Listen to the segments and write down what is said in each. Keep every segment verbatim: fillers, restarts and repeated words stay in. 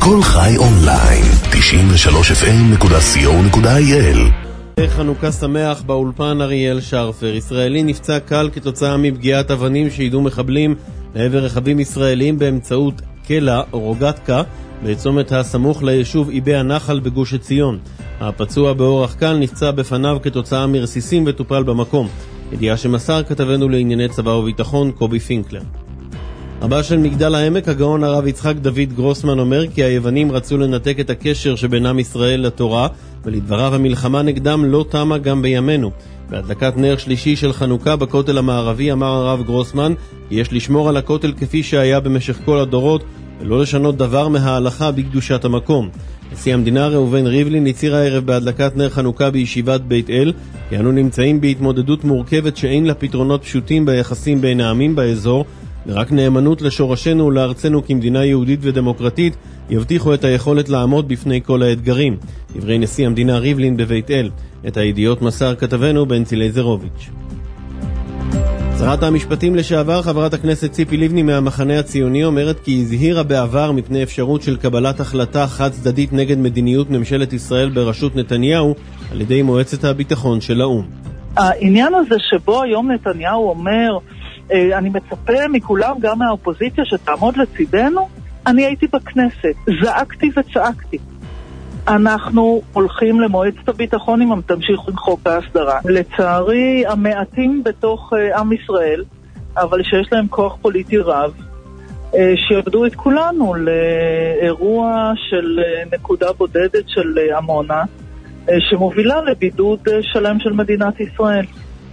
כל חי אונליין, תשעים ושלוש אף אם נקודה סי או נקודה איי אל. חנוכה שמח באולפן אריאל שרפר. ישראלי נפצע קל כתוצאה מפגיעת אבנים שידעו מחבלים לעבר רכבים ישראלים באמצעות קלה או רוגטקה בצומת הסמוך ליישוב איבי הנחל בגוש עציון. הפצוע באורח קל נפצע בפניו כתוצאה מרסיסים וטופל במקום. ידיעה שמסר כתבנו לענייני צבא וביטחון קובי פינקלר. רבה של מגדל העמק, הגאון הרב יצחק דוד גרוסמן, אומר כי היוונים רצו לנתק את הקשר שבינם ישראל לתורה, ולדבריו המלחמה נגדם לא תמה גם בימינו. בהדלקת נר שלישי של חנוכה בכותל המערבי אמר הרב גרוסמן כי יש לשמור על הכותל כפי שהיה במשך כל הדורות, ולא לשנות דבר מההלכה בקדושת המקום. נשיא המדינה ראובן ריבלין הצהיר הערב בהדלקת נר חנוכה בישיבת בית אל כי אנו נמצאים בהתמודדות מורכבת שאין לה פתרונות פשוטים ביחסים בין העמים באזור, ורק נאמנות לשורשנו ולארצנו כמדינה יהודית ודמוקרטית יבטיחו את היכולת לעמוד בפני כל האתגרים. דברי נשיא המדינה ריבלין בבית אל. את הידיעות מסר כתבנו בנצי לייזרוביץ'. שרת המשפטים לשעבר חברת הכנסת ציפי לבני מהמחנה הציוני אומרת כי הזהירה בעבר מפני אפשרות של קבלת החלטה חד צדדית נגד מדיניות ממשלת ישראל בראשות נתניהו על ידי מועצת הביטחון של האו"ם. העניין הזה שבו היום נתניהו אומר אני מצפה מכולם, גם מהאופוזיציה, שתעמוד לצידנו, אני הייתי בכנסת, זעקתי וצעקתי. אנחנו הולכים למועצת הביטחון אם תמשיך עם חוק ההסדרה. לצערי, המעטים בתוך עם ישראל, אבל שיש להם כוח פוליטי רב, שיעבדו את כולנו לאירוע של נקודה בודדת של עמונה, שמובילה לבידוד שלם של מדינת ישראל.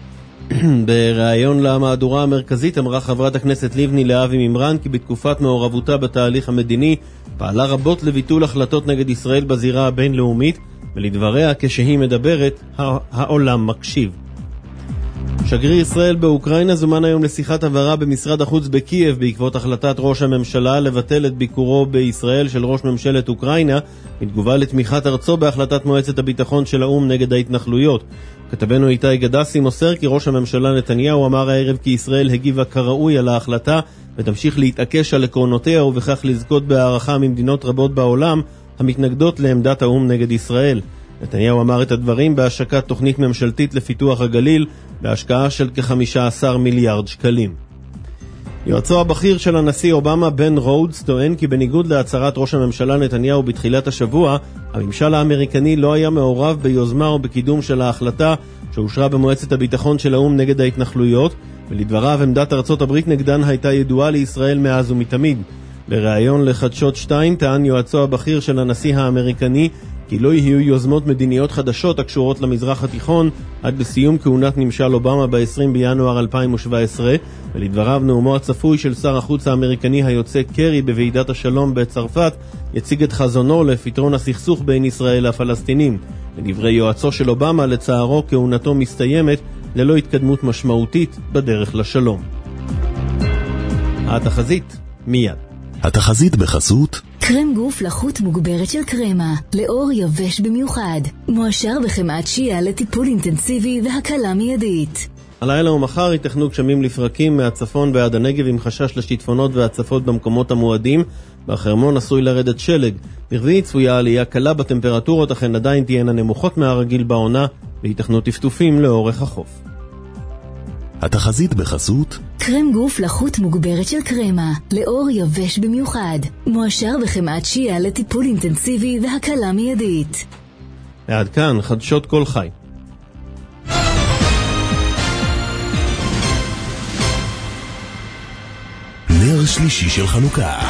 בראיון למהדורה המרכזית אמרה חברת הכנסת לבני לאבי ממרן כי בתקופת מעורבותה בתהליך המדיני פעלה רבות לביטול החלטות נגד ישראל בזירה הבינלאומית, ולדבריה כשהיא מדברת העולם מקשיב. שגריר ישראל באוקראינה זומן היום לשיחת הבהרה במשרד החוץ בקייב בעקבות החלטת ראש הממשלה לבטל את ביקורו בישראל של ראש ממשלת אוקראינה בתגובה לתמיכת ארצו בהחלטת מועצת הביטחון של האו"ם נגד ההתנחלויות. כתבנו איתי גדסי מוסר כי ראש הממשלה נתניהו אמר הערב כי ישראל הגיבה כראוי על ההחלטה ותמשיך להתעקש על עקרונותיה ובכך לזכות בהערכה ממדינות רבות בעולם המתנגדות לעמדת האו"ם נגד ישראל. נתניהו אמר את הדברים בהשקת תוכנית ממשלתית לפיתוח הגליל בהשקעה של כ-חמישה עשר מיליארד שקלים. יועצו הבכיר של הנשיא אובמה בן רודס טוען כי בניגוד להצהרת ראש הממשלה נתניהו בתחילת השבוע, הממשל האמריקני לא היה מעורב ביוזמה או בקידום של ההחלטה שאושרה במועצת הביטחון של האו"ם נגד ההתנחלויות, ולדבריו עמדת ארצות הברית נגדן הייתה ידועה לישראל מאז ומתמיד. בריאיון לחדשות שתיים טען יועצו הבכיר של הנשיא האמריקני כי לא יהיו יוזמות מדיניות חדשות הקשורות למזרח התיכון עד לסיום כהונת ממשל אובמה ב-עשרים בינואר אלפיים שבע עשרה, ולדבריו נאומו הצפוי של שר החוץ האמריקני היוצא קרי בוועידת השלום בצרפת יציג את חזונו לפתרון הסכסוך בין ישראל לפלסטינים. לדברי יועצו של אובמה, לצערו כהונתו מסתיימת ללא התקדמות משמעותית בדרך לשלום. התחזית מיד. התחזית בחסות קרם גוף לחות מוגברת של קרמה, לאור יבש במיוחד, מועשר בחמאת שיעה לטיפול אינטנסיבי והקלה מיידית. הלילה ומחר ייתכנו גשמים לפרקים מהצפון ועד הנגב עם חשש לשיטפונות והצפות במקומות המועדים. בחרמון עשוי לרדת שלג. ברביעי צפויה עלייה קלה בטמפרטורות, אכן עדיין תהיינה נמוכות מהרגיל בעונה וייתכנו טפטופים לאורך החוף. התחזית בחסות קרם גוף לחות מוגברת של קרמה, לאור יבש במיוחד, מועשר בחמאת שיעה לטיפול אינטנסיבי והקלה מיידית. ועד כאן חדשות כל חי. נר שלישי של חנוכה.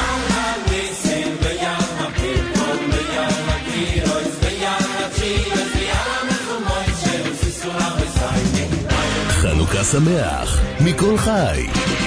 חנוכה שמח מכל חי.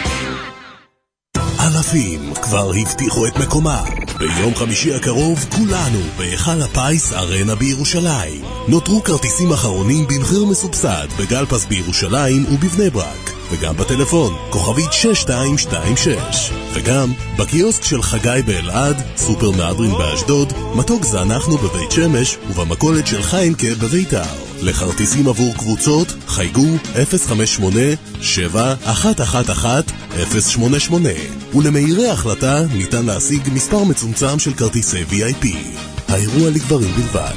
אלפים כבר הבטיחו את מקומם. ביום חמישי הקרוב כולנו בהיכל הפיס ארנה בירושלים. נותרו כרטיסים אחרונים במחיר מסובסד בגלפס בירושלים ובבני ברק, וגם בטלפון כוכבית שש שתיים שתיים שש, וגם בקיוסק של חגי באלעד, סופר מהדרין באשדוד, מתוק זה אנחנו בבית שמש, ובמכולת של חיימקה בביתר. לכרטיסים עבור קבוצות חייגו אפס חמש שמונה שבע אחת אחת אחת אפס שמונה שמונה. ולמהירי החלטה ניתן להשיג מספר מצומצם של כרטיסי וי איי פי. האירוע לגברים בלבד.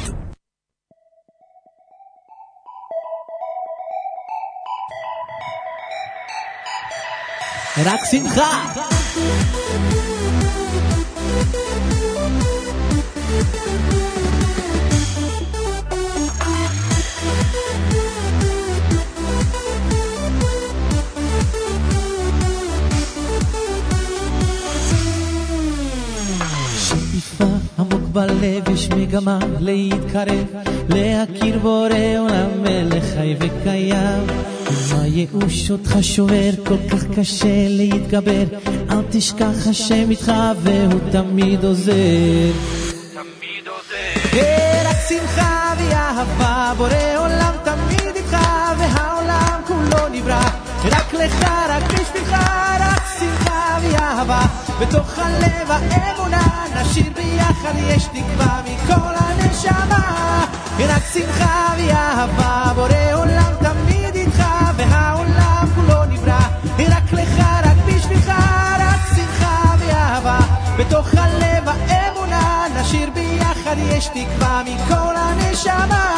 רק שמחה. שאיפה עמוק בלב, יש מגמה להתקרב, להכיר בורא עולם מלך חי וקיים. מה ייאוש אותך שובר, כל כך קשה להתגבר, אל תשכח השם איתך והוא תמיד עוזר. תמיד עוזר. רק שמחה ואהבה, בורא עולם תמיד איתך, והעולם כולו נברא רק לך, רק בשבילך. רק שמחה ואהבה, בתוך הלב האמונה, נשיר ביחד, יש תקווה מכל הנשמה. רק שמחה ואהבה, בורא עולם תמיד איתך, והעולם כולו נברא רק לך, רק בשבילך. רק שמחה ואהבה, בתוך הלב האמונה, נשיר ביחד, יש תקווה מכל הנשמה.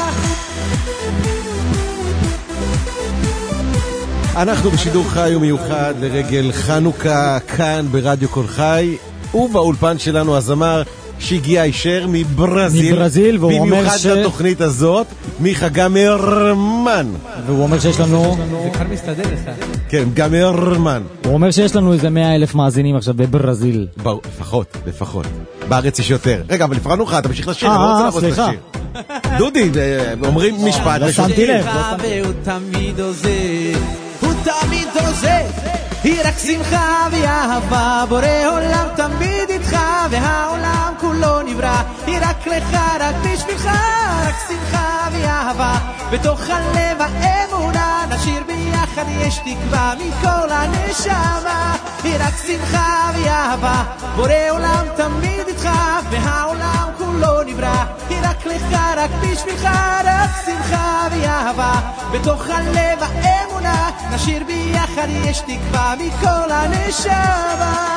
אנחנו בשידור חי ומיוחד לרגל חנוכה כאן ברדיו כל חי, ובאולפן שלנו הזמר שהגיע הישר מברזיל, מברזיל, והוא אומר במיוחד ש... לתוכנית הזאת, מיכה גמרמן. והוא אומר שיש לנו... זה כאן מסתדר לך. כן, גמרמן. הוא אומר שיש לנו איזה מאה אלף מאזינים עכשיו בברזיל. בוא, לפחות, לפחות. בארץ יש יותר. רגע, אבל לפרענו לך, אתה ממשיך לשיר, אני לא אה, רוצה לרוץ סליחה. לשיר. דודי, אומרים משפט. לא שמתי לב. והוא תמיד עוזר, הוא תמיד עוזר. היא רק שמחה ואהבה, בורא עולם תמיד איתך, והעולם כולו נברא היא רק לך, רק בשבילך. רק שמחה ואהבה, בתוך הלב האמונה, נשיר ביחד, יש תקווה מכל הנשמה. היא רק שמחה ואהבה, בורא עולם תמיד איתך, והעולם כולו נברא היא רק לך, רק בשבילך. רק שמחה ואהבה, בתוך הלב האמונה, נשיר ביחד, יש תקווה מכל הנשמה.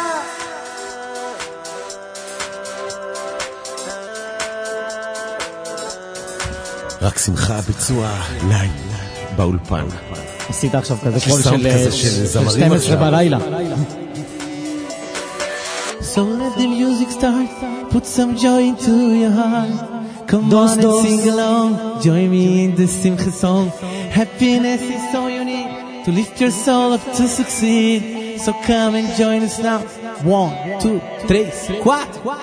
רק שמחה ביצוע לילה באולפן. עשית עכשיו כזה קול כזה של של זמרים שתים עשרה עכשיו. בלילה. So let the music start, put some joy into your heart. Come Dos, on and dos. sing along, join me in the Simcha song. Happiness is all you need to lift your soul up to succeed. So come and join us now. One, two, three, quattro.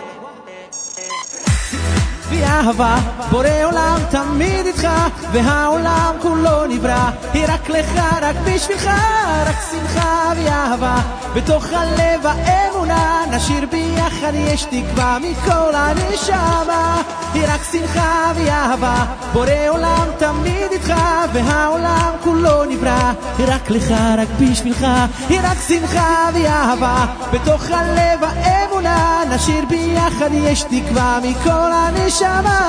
ואהבה, בורא עולם תמיד איתך, והעולם כולו נברא היא רק לך, רק בשבילך. רק שמחה ואהבה, בתוך הלב האמונה, נשיר ביחד, יש תקווה מכל הנשמה. היא רק שמחה ואהבה, בורא עולם תמיד איתך, והעולם כולו נברא היא רק לך, רק בשבילך. היא רק שמחה ואהבה, בתוך הלב האמונה, נשיר ביחד, יש תקווה מכל הנשמה.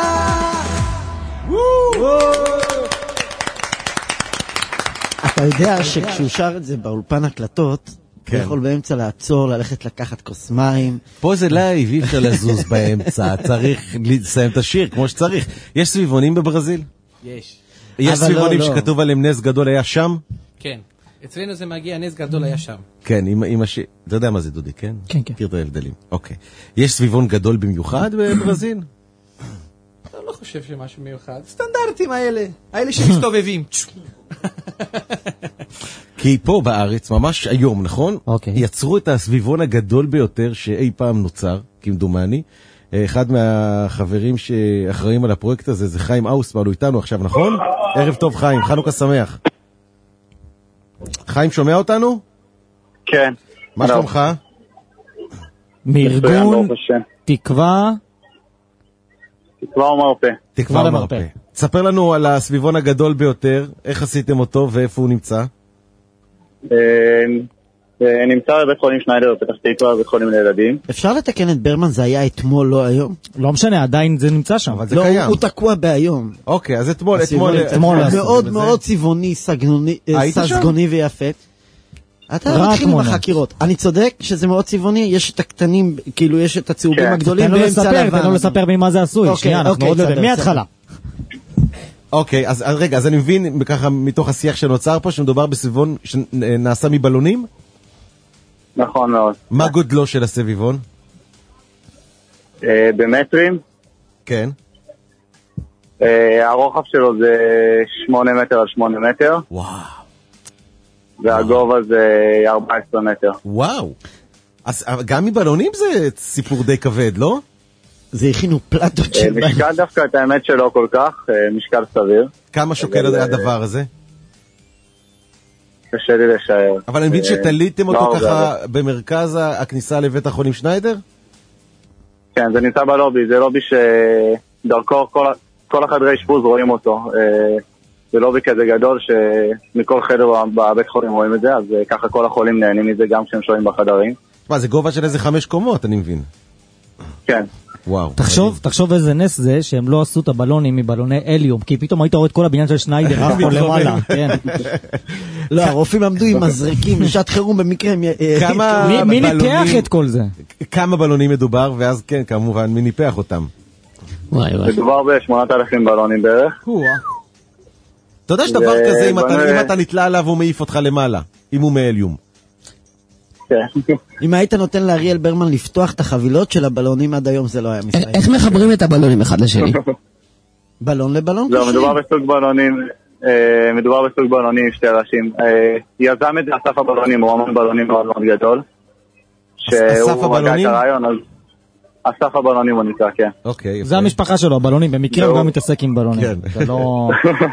אתה יודע שכשהוא שר את זה באולפן הקלטות, הוא יכול באמצע לעצור, ללכת לקחת כוס מים. פה זה לייב, אי אפשר לזוז באמצע, צריך לסיים את השיר כמו שצריך. יש סביבונים בברזיל? יש. יש סביבונים שכתוב עליהם נס גדול היה שם? כן. אצלנו זה מגיע, נס גדול היה שם. כן, עם השיר. אתה יודע מה זה דודי, כן? כן, כן. מכיר את ההבדלים. אוקיי. יש סביבון גדול במיוחד בברזיל? אני לא חושב שמשהו מיוחד. סטנדרטים האלה. האלה שמסתובבים. כי פה בארץ, ממש היום, נכון? אוקיי. יצרו את הסביבון הגדול ביותר שאי פעם נוצר, כמדומני. אחד מהחברים שאחראים על הפרויקט הזה זה חיים אוסמן, הוא איתנו עכשיו, נכון? ערב טוב חיים, חנוכה שמח. חיים, שומע אותנו? כן. מה שלומך? מארגון תקווה תקווה ומרפא. תקווה ומרפא. תספר לנו על הסביבון הגדול ביותר, איך עשיתם אותו ואיפה הוא נמצא? נמצא בבית חולים שניידר, פתח תקווה, בית חולים לילדים. אפשר לתקן את ברמן, זה היה אתמול, לא היום? לא משנה, עדיין זה נמצא שם. אבל זה לא, קיים. הוא תקוע בהיום. אוקיד, אז אתמול, אתמול, מאוד מאוד צבעוני, סגנוני, ססגוני ויפה. אתה מתחיל עם החקירות. אני צודק שזה מאוד צבעוני, יש את הקטנים, כאילו יש את הצהובים הגדולים באמצע לבן. תן לו לספר ממה זה עשוי, שנייה, אנחנו עוד לא יודעים, מההתחלה. אוקיי, אז רגע, אז אני מבין ככה מתוך השיח שנוצר פה, שמדובר בסביבון שנעשה מבלונים? נכון מאוד. מה גודלו של הסביבון? במטרים? כן. הרוחב שלו זה שמונה מטר על שמונה מטר. וואו. והגובה זה ארבע עשרה מטר. וואו. אז גם מבלונים זה סיפור די כבד, לא? זה הכינו פלטות של... משקל דווקא, את האמת שלא כל כך, משקל סביר. כמה שוקל הדבר הזה? קשה לי לשער. אבל אני מבין שתליתם אותו ככה במרכז הכניסה לבית החולים שניידר? כן, זה נמצא בלובי, זה לובי שדרכו כל החדרי אשפוז רואים אותו. זה לובי כזה גדול שמכל חדר בבית חולים רואים את זה, אז ככה כל החולים נהנים מזה גם כשהם שוהים בחדרים. מה, זה גובה של איזה חמש קומות, אני מבין. כן. וואו. תחשוב, תחשוב איזה נס זה שהם לא עשו את הבלונים מבלוני אליום, כי פתאום היית רואה את כל הבניין של שניידר, אף פה למעלה, כן. לא, הרופאים עמדו עם מזריקים, לשעת חירום במקרה. מי ניפח את כל זה? כמה בלונים מדובר, ואז כן, כמובן, מי ניפח אותם? מדובר ב-שמונת אלפים בלונים בערך. אתה יודע שדבר כזה, אם אתה נתלה עליו, הוא מעיף אותך למעלה, אם הוא מאליום. אם היית נותן לאריאל ברמן לפתוח את החבילות של הבלונים עד היום, זה לא היה מסתיים. איך מחברים את הבלונים אחד לשני? בלון לבלון? לא, מדובר בסוג בלונים, מדובר בסוג בלונים עם שתי ראשים. יזם את זה אסף הבלונים, הוא המון בלונים מאוד מאוד גדול. אסף הבלונים? אסף הבלונים הוא נקרא, כן. אוקיי. זה המשפחה שלו, הבלונים, במקרה הוא גם מתעסק עם בלונים. זה לא...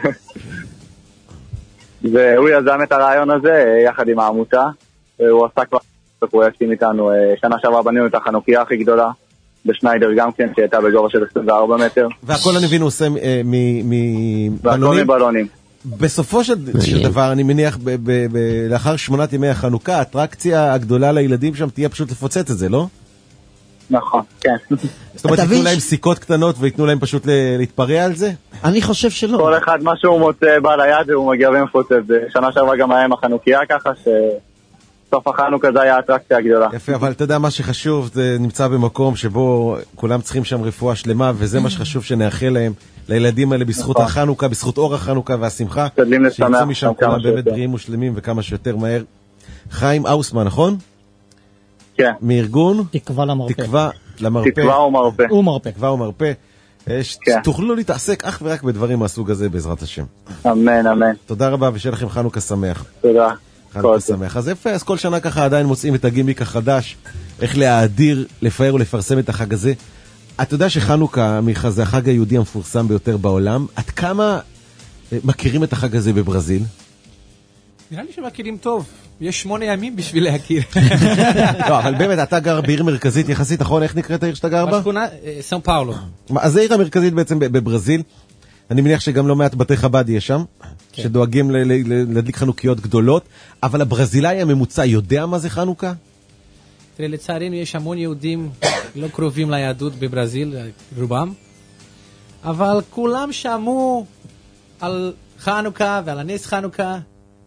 והוא יזם את הרעיון הזה יחד עם העמותה. הוא עשה כבר בפרויקטים איתנו, שנה שעברה בנינו את החנוכיה הכי גדולה בשניידר גם כן, שהייתה בגובה של עשרים וארבע מטר. והכל אני מבין הוא עושה מבלונים? והכל מבלונים. בסופו של דבר, אני מניח, לאחר שמונת ימי החנוכה, האטרקציה הגדולה לילדים שם תהיה פשוט לפוצץ את זה, לא? נכון, כן. זאת אומרת, ייתנו להם סיכות קטנות ויתנו להם פשוט להתפרע על זה? אני חושב שלא. כל אחד מה שהוא מוצא בעל היד והוא מגיע ומפוצץ. שנה שעברה גם היה עם החנוכיה ככה ש... סוף החנוכה זה היה האטרקציה הגדולה. יפה, אבל אתה יודע מה שחשוב, זה נמצא במקום שבו כולם צריכים שם רפואה שלמה, וזה מה שחשוב שנאחל להם, לילדים האלה בזכות החנוכה, בזכות אור החנוכה והשמחה, שיצאו משם כמה באמת בריאים ושלמים וכמה שיותר מהר. חיים אוסמן, נכון? כן. מארגון? תקווה למרפא. תקווה למרפא. תקווה ומרפא. ומרפא. תקווה ומרפא. תוכלו להתעסק אך ורק בדברים מהסוג הזה בעזרת השם. אמן, אמן. תודה רבה ושיהיה לכם חנוכה שמח. תודה. חנוכה שמח. אז יפה, אז כל שנה ככה עדיין מוצאים את הגימיק החדש, איך להאדיר, לפאר ולפרסם את החג הזה. אתה יודע שחנוכה, מיכה, זה החג היהודי המפורסם ביותר בעולם. עד כמה מכירים את החג הזה בברזיל? נראה לי שמכירים טוב. יש שמונה ימים בשביל להכיר. לא, אבל באמת, אתה גר בעיר מרכזית יחסית, נכון? איך נקראת העיר שאתה גר בה? בשכונה, סאו פאולו. אז זה העיר המרכזית בעצם בברזיל. אני מניח שגם לא מעט בתי חב"ד יש שם, שדואגים להדליק חנוכיות גדולות, אבל הברזילאי הממוצע יודע מה זה חנוכה? תראה, לצערנו יש המון יהודים לא קרובים ליהדות בברזיל, רובם, אבל כולם שמעו על חנוכה ועל הנס חנוכה,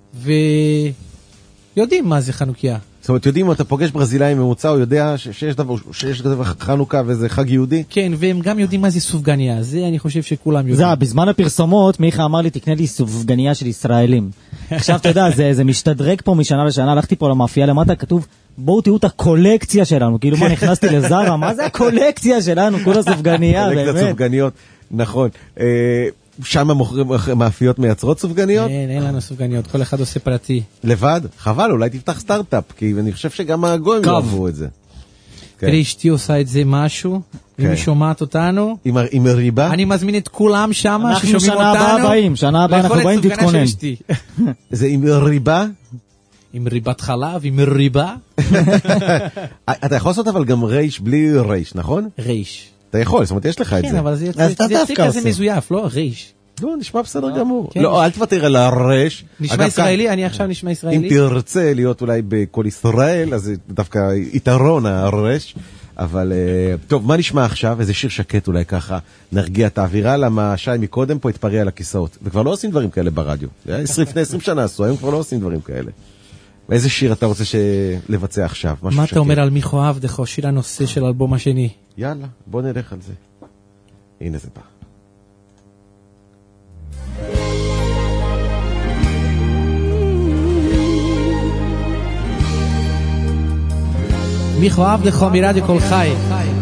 ויודעים מה זה חנוכיה. זאת אומרת, יודעים, אם אתה פוגש ברזילאי ממוצע, הוא יודע שיש דבר, שיש דבר חנוכה וזה חג יהודי? כן, והם גם יודעים מה זה סופגניה, זה אני חושב שכולם יודעים. זה, בזמן הפרסומות, מיכה אמר לי, תקנה לי סופגניה של ישראלים. עכשיו, אתה יודע, זה, זה משתדרג פה משנה לשנה, הלכתי פה למאפייה למטה, כתוב, בואו תראו את הקולקציה שלנו, כאילו מה, נכנסתי לזרה, מה זה הקולקציה שלנו, כל הסופגניה, באמת. קולקציית סופגניות, נכון. שם מאפיות מייצרות סופגניות? אין, אין לנו סופגניות, כל אחד עושה פרטי. לבד? חבל, אולי תפתח סטארט-אפ, כי אני חושב שגם הגויים לא עברו את זה. תראי, אשתי עושה את זה משהו, אם היא שומעת אותנו, עם ריבה? אני מזמין את כולם שם, אנחנו שנה הבאה באים, שנה הבאה אנחנו באים, תתכונן. זה עם ריבה? עם ריבת חלב, עם ריבה. אתה יכול לעשות אבל גם רייש בלי רייש, נכון? רייש. אתה יכול, זאת אומרת, יש לך את זה. כן, אבל זה יצא כזה מזויף, לא? רייש. לא, נשמע בסדר גמור. לא, אל תוותר על הרש. נשמע ישראלי, אני עכשיו נשמע ישראלי. אם תרצה להיות אולי בכל ישראל, אז דווקא יתרון הרש. אבל, טוב, מה נשמע עכשיו? איזה שיר שקט אולי ככה, נרגיע את האווירה, למה שי מקודם פה התפרע על הכיסאות. וכבר לא עושים דברים כאלה ברדיו. לפני עשרים שנה עשו, היום כבר לא עושים דברים כאלה. ואיזה שיר אתה רוצה לבצע עכשיו? מה אתה אומר על מיכו עבדך, שיר הנושא של האלבום השני? יאללה, בוא נלך על זה. הנה זה בא. מיכו עבדך מרדיו כל חי.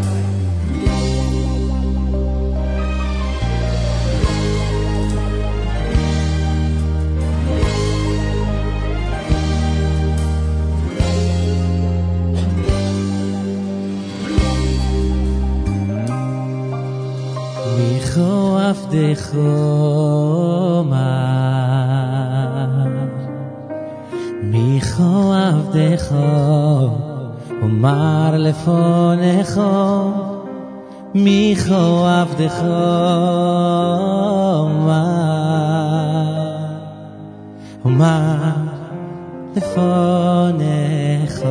מיכו עבדך מיכו עבדך אומר לפונך מיכו עבדך אומר לפונך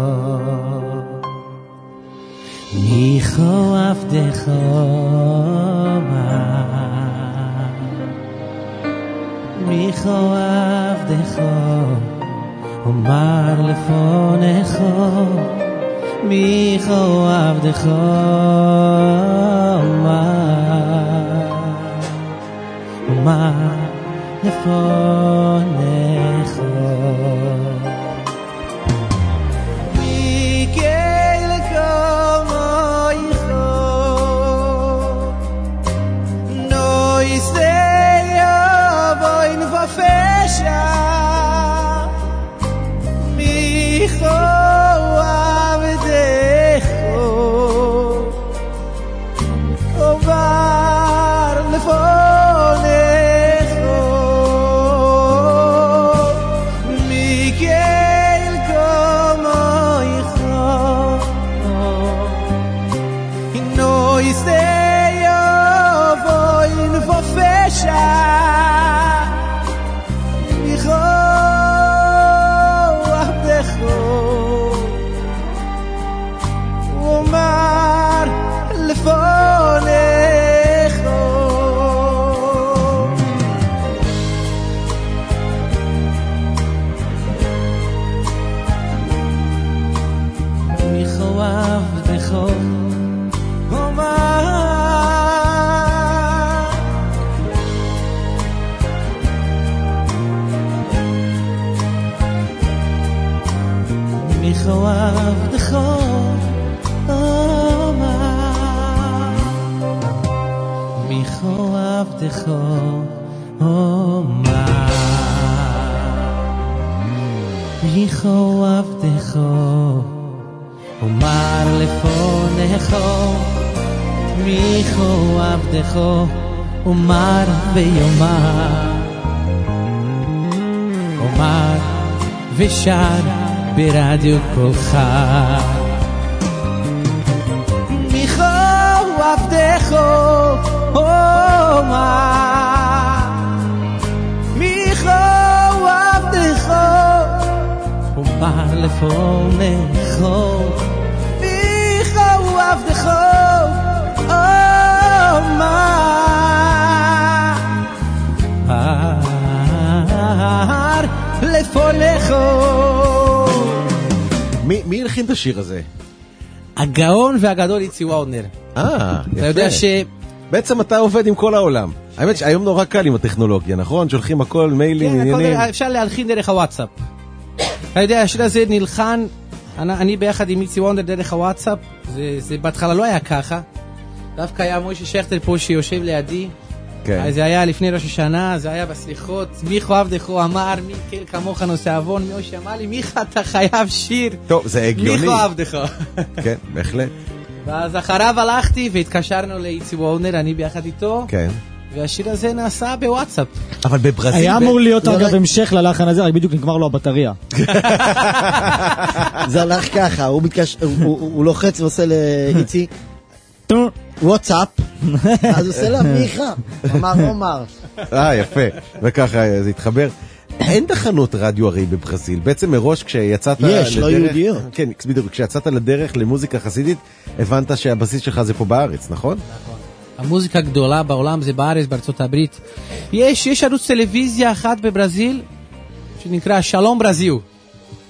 מיכו עבדך מיכו עבדך אומר לפונך מיכו עבדך אומר לפונך מיקל כמויך נו יסי אבוין ופשע מיכו עבדך אומר לפונך מיקל כמויך נו יסי אבוין ופשע מיכו עבדך אומר לפונך מיכו עבדך אומר מיכו עבדך מיכו עבדך אומר מיכו עבדך אומר לפונך מיכו עבדך אומר ויאמר אומר ושר ברדיו כל חי מיכו עבדך אומר מיכו עבדך אומר לפונך מיכו עבדך אומר לפונך. מי, מי הלחין את השיר הזה? הגאון והגדול איצי וורנר. אה, יפה. אתה יודע ש... בעצם אתה עובד עם כל העולם. האמת שהיום נורא קל עם הטכנולוגיה, נכון? שולחים הכל, מיילים, כן, עניינים. הכל, אפשר להלחין דרך הוואטסאפ. אתה יודע, השיר הזה נלחן, אני, אני ביחד עם איצי וורנר דרך הוואטסאפ, זה, זה בהתחלה לא היה ככה. דווקא היה מוישה שכטר פה שיושב לידי. כן. זה היה לפני ראש השנה, זה היה בסליחות, מיכו עבדך אמר, מי כל כמוך נושא אבון, מישהו אמר לי, מיכה אתה חייב שיר. טוב, זה הגיוני. מיכו עבדך. כן, בהחלט. ואז אחריו הלכתי והתקשרנו לאיצי וורנר, אני ביחד איתו. כן. והשיר הזה נעשה בוואטסאפ. אבל בברזיל... היה אמור להיות אגב המשך ללחן הזה, רק בדיוק נגמר לו הבטריה. זה הלך ככה, הוא לוחץ ועושה לאיצי וואטסאפ, אז הוא עושה לה מיכה, אמר אומר. אה, יפה, וככה זה התחבר. אין תחנות רדיו הרי בברזיל, בעצם מראש כשיצאת לדרך... יש, לא יהודיות. כן, בדיוק, כשיצאת לדרך למוזיקה חסידית, הבנת שהבסיס שלך זה פה בארץ, נכון? נכון. המוזיקה הגדולה בעולם זה בארץ, בארצות הברית. יש, יש ערוץ טלוויזיה אחת בברזיל, שנקרא שלום ברזיל.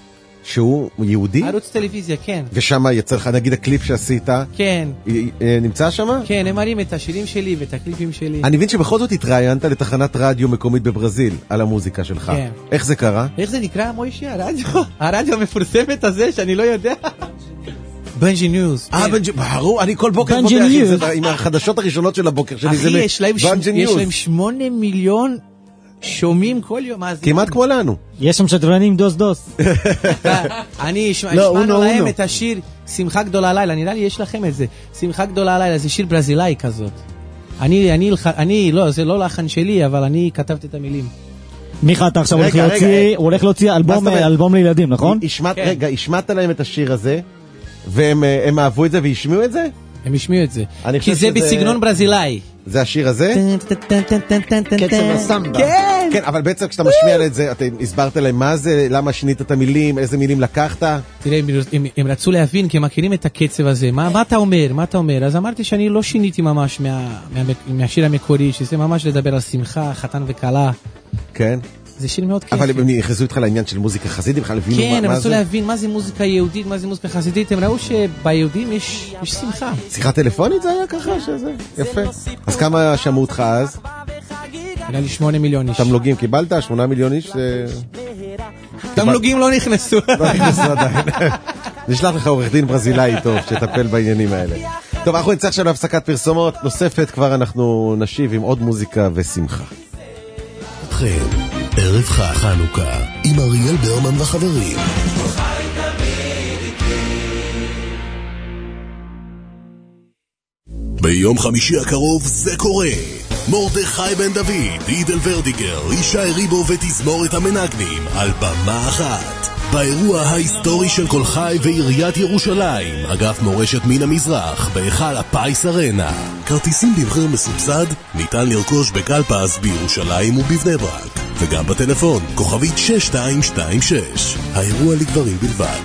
שהוא יהודי? ערוץ טלוויזיה, כן. ושם יצא לך, נגיד, הקליפ שעשית? כן. נמצא שם? כן, הם מראים את השירים שלי ואת הקליפים שלי. אני מבין שבכל זאת התראיינת לתחנת רדיו מקומית בברזיל, על המוזיקה שלך. כן. איך זה קרה? איך זה נקרא, מוישי, הרדיו? הרדיו המפורסמת הזה שאני לא יודע. בנג'י ניוז. אה, בנג'י, ברור, אני כל בוקר פותח עם החדשות הראשונות של הבוקר שלי. אחי, יש להם שמונה מיליון שומעים כל יום. כמעט כמו לנו. יש שם שדרנים דוס דוס. אני השמענו להם את השיר שמחה גדולה לילה, נראה לי יש לכם את זה. שמחה גדולה לילה, זה שיר ברזילאי כזאת. אני, אני, אני, לא, זה לא לחן שלי, אבל אני כתבתי את המילים. מיכה, אתה עכשיו הולך להוציא, הוא הולך להוציא אלבום לילדים, נכון? רגע, השמעת להם את השיר הזה, והם אהבו את זה והשמיעו את זה? הם השמיעו את זה. כי זה בסגנון ברזילאי. זה השיר הזה? קצב הסמבה. כן. כן, אבל בעצם כשאתה משמיע את זה, אתה הסברת להם מה זה, למה שינית את המילים, איזה מילים לקחת? תראה, הם רצו להבין, כי הם מכירים את הקצב הזה. מה אתה אומר? מה אתה אומר? אז אמרתי שאני לא שיניתי ממש מהשיר המקורי, שזה ממש לדבר על שמחה, חתן וקלה. כן. זה שיר מאוד כיף. אבל הם נכנסו איתך לעניין של מוזיקה חסידית, בכלל הבינו מה זה? כן, הם רצו להבין מה זה מוזיקה יהודית, מה זה מוזיקה חסידית, הם ראו שביהודים יש שמחה. שיחה טלפונית זה היה ככה שזה? יפה. אז כמה שמעו אותך אז? היה לי שמונה מיליון איש. תמלוגים קיבלת? שמונה מיליון איש? תמלוגים לא נכנסו. לא נכנסו עדיין. נשלח לך עורך דין ברזילאי טוב שטפל בעניינים האלה. טוב, אנחנו נצא עכשיו להפסקת פרסומות נוספת, כבר אנחנו נשיב עם עוד מוזיקה ושמחה. ערב חנוכה עם אריאל ברמן וחברים. ביום חמישי הקרוב זה קורה. מרדכי בן דוד, עידל ורדיגר, ישי ריבו ותזמורת המנגנים על במה אחת. באירוע ההיסטורי של כל חי ועיריית ירושלים, אגף מורשת מן המזרח, בהיכל הפייס ארנה. כרטיסים במחיר מסובסד ניתן לרכוש בגלפז בירושלים ובבני ברק, וגם בטלפון, כוכבית שש שתיים שתיים שש. האירוע לגברים בלבד.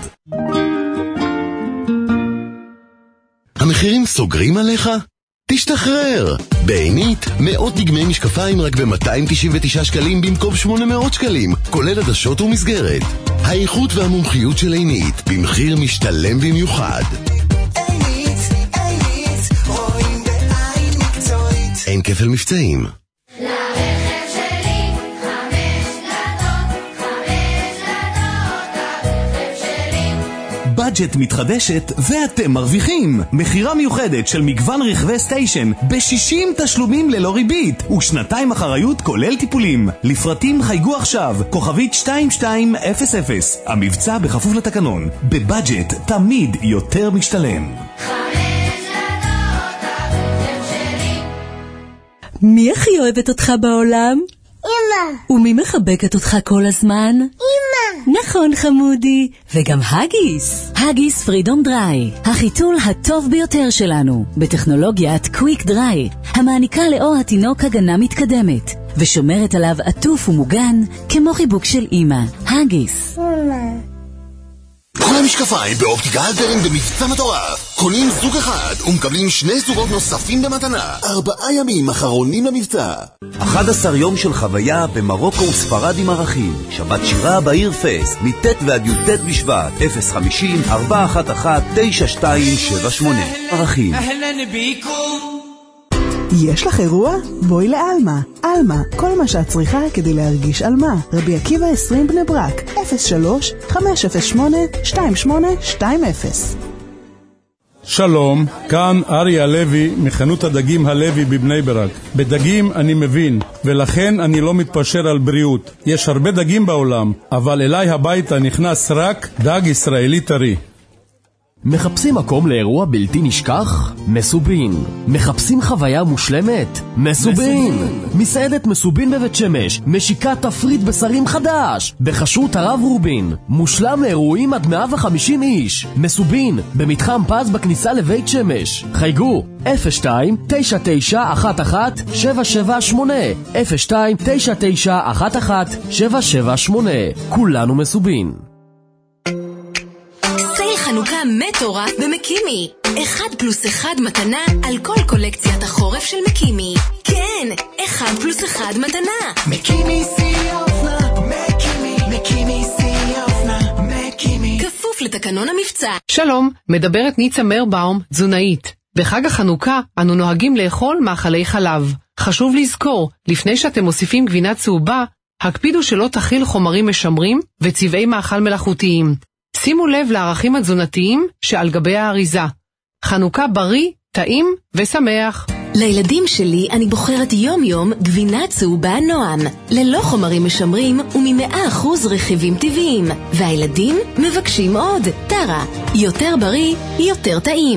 המחירים סוגרים עליך? תשתחרר! בעינית, מאות דגמי משקפיים רק ב-מאתיים תשעים ותשעה שקלים במקום שמונה מאות שקלים, כולל עדשות ומסגרת. האיכות והמומחיות של עינית, במחיר משתלם במיוחד. עינית, עינית, רואים בעין מקצועית. אין כפל מבצעים. לרכב שלי, חמש דלתות, חמש דלתות, לרכב שלי. בדג'ט מתחדשת ואתם מרוויחים. מחירה מיוחדת של מגוון רכבי סטיישן ב-שישים תשלומים ללא ריבית ושנתיים אחריות כולל טיפולים. לפרטים חייגו עכשיו, כוכבית שתיים שתיים אפס אפס. המבצע בכפוף לתקנון. בבדג'ט תמיד יותר משתלם. מי הכי אוהבת אותך בעולם? אמא. ומי מחבקת אותך כל הזמן? אמא. נכון חמודי, וגם הגיס. הגיס פרידום דריי, החיתול הטוב ביותר שלנו, בטכנולוגיית קוויק דריי, המעניקה לאור התינוק הגנה מתקדמת, ושומרת עליו עטוף ומוגן, כמו חיבוק של אמא. הגיס. אמא. כל המשקפיים באופטיקה הלפרין במבצע מטורף. קונים זוג אחד ומקבלים שני זוגות נוספים במתנה. ארבעה ימים אחרונים למבצע. אחד עשר יום של חוויה במרוקו וספרד עם ערכים. שבת שירה בעיר פס, מט' ועד י"ט בשבט. אפס חמישים ארבע אחת אחת תשע שתיים שבע שמונה. ערכים. יש לך אירוע? בואי לאלמה. אלמה, כל מה שאת צריכה כדי להרגיש אלמה. רבי עקיבא עשרים בני ברק, אפס שלוש חמש אפס שמונה שתיים שמונה שתיים אפס. שלום, כאן ארי הלוי מחנות הדגים הלוי בבני ברק. בדגים אני מבין, ולכן אני לא מתפשר על בריאות. יש הרבה דגים בעולם, אבל אליי הביתה נכנס רק דג ישראלי טרי. מחפשים מקום לאירוע בלתי נשכח? מסובין. מחפשים חוויה מושלמת? מסובין. מסעדת מסובין בבית שמש משיקה תפריט בשרים חדש בחשות הרב רובין. מושלם לאירועים עד מאה וחמישים איש. מסובין במתחם פז בכניסה לבית שמש. חייגו אפס שתיים תשע תשע אחת אחת שבע שבע שמונה אפס שתיים תשע תשע אחת אחת שבע שבע שמונה. כולנו מסובין. חנוכה מטורף במקימי. אחד פלוס אחד מתנה על כל קולקציית החורף של מקימי. כן, אחד פלוס אחד מתנה. מקימי סי אופנה, מקימי, מקימי סי אופנה, מקימי. לתקנון המבצע. שלום, מדברת ניצה מרבאום, תזונאית. בחג החנוכה אנו נוהגים לאכול מאכלי חלב. חשוב לזכור, לפני שאתם מוסיפים גבינה צהובה, הקפידו שלא תכיל חומרים משמרים וצבעי מאכל מלאכותיים. שימו לב לערכים התזונתיים שעל גבי האריזה. חנוכה בריא, טעים ושמח. לילדים שלי אני בוחרת יום יום גבינה צהובה נועם, ללא חומרים משמרים ומ-מאה אחוז רכיבים טבעיים. והילדים מבקשים עוד. טרה, יותר בריא, יותר טעים.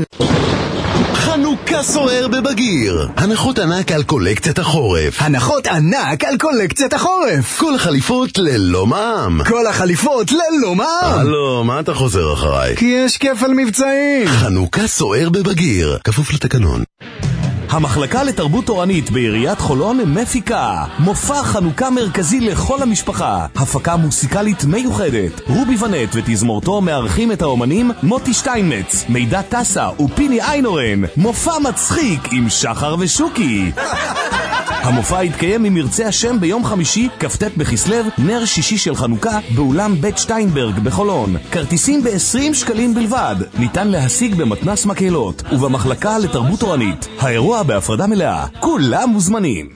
חנוכה סוער בבגיר. הנחות ענק על קולקציית החורף. הנחות ענק על קולקציית החורף. כל החליפות ללא מע"מ. כל החליפות ללא מע"מ. הלו, מה אתה חוזר אחריי? כי יש כפל מבצעים. חנוכה סוער בבגיר, כפוף לתקנון. המחלקה לתרבות תורנית בעיריית חולון מפיקה מופע חנוכה מרכזי לכל המשפחה, הפקה מוסיקלית מיוחדת. רובי ונט ותזמורתו מארחים את האומנים מוטי שטיינמץ, מידע טסה ופיני איינורן. מופע מצחיק עם שחר ושוקי. המופע יתקיים ממרצה השם ביום חמישי, כ"ט בכסלו, נר שישי של חנוכה, באולם בית שטיינברג בחולון. כרטיסים ב-עשרים שקלים בלבד. ניתן להשיג במתנס מקהלות ובמחלקה לתרבות תורנית. האירוע בהפרדה מלאה. כולם מוזמנים.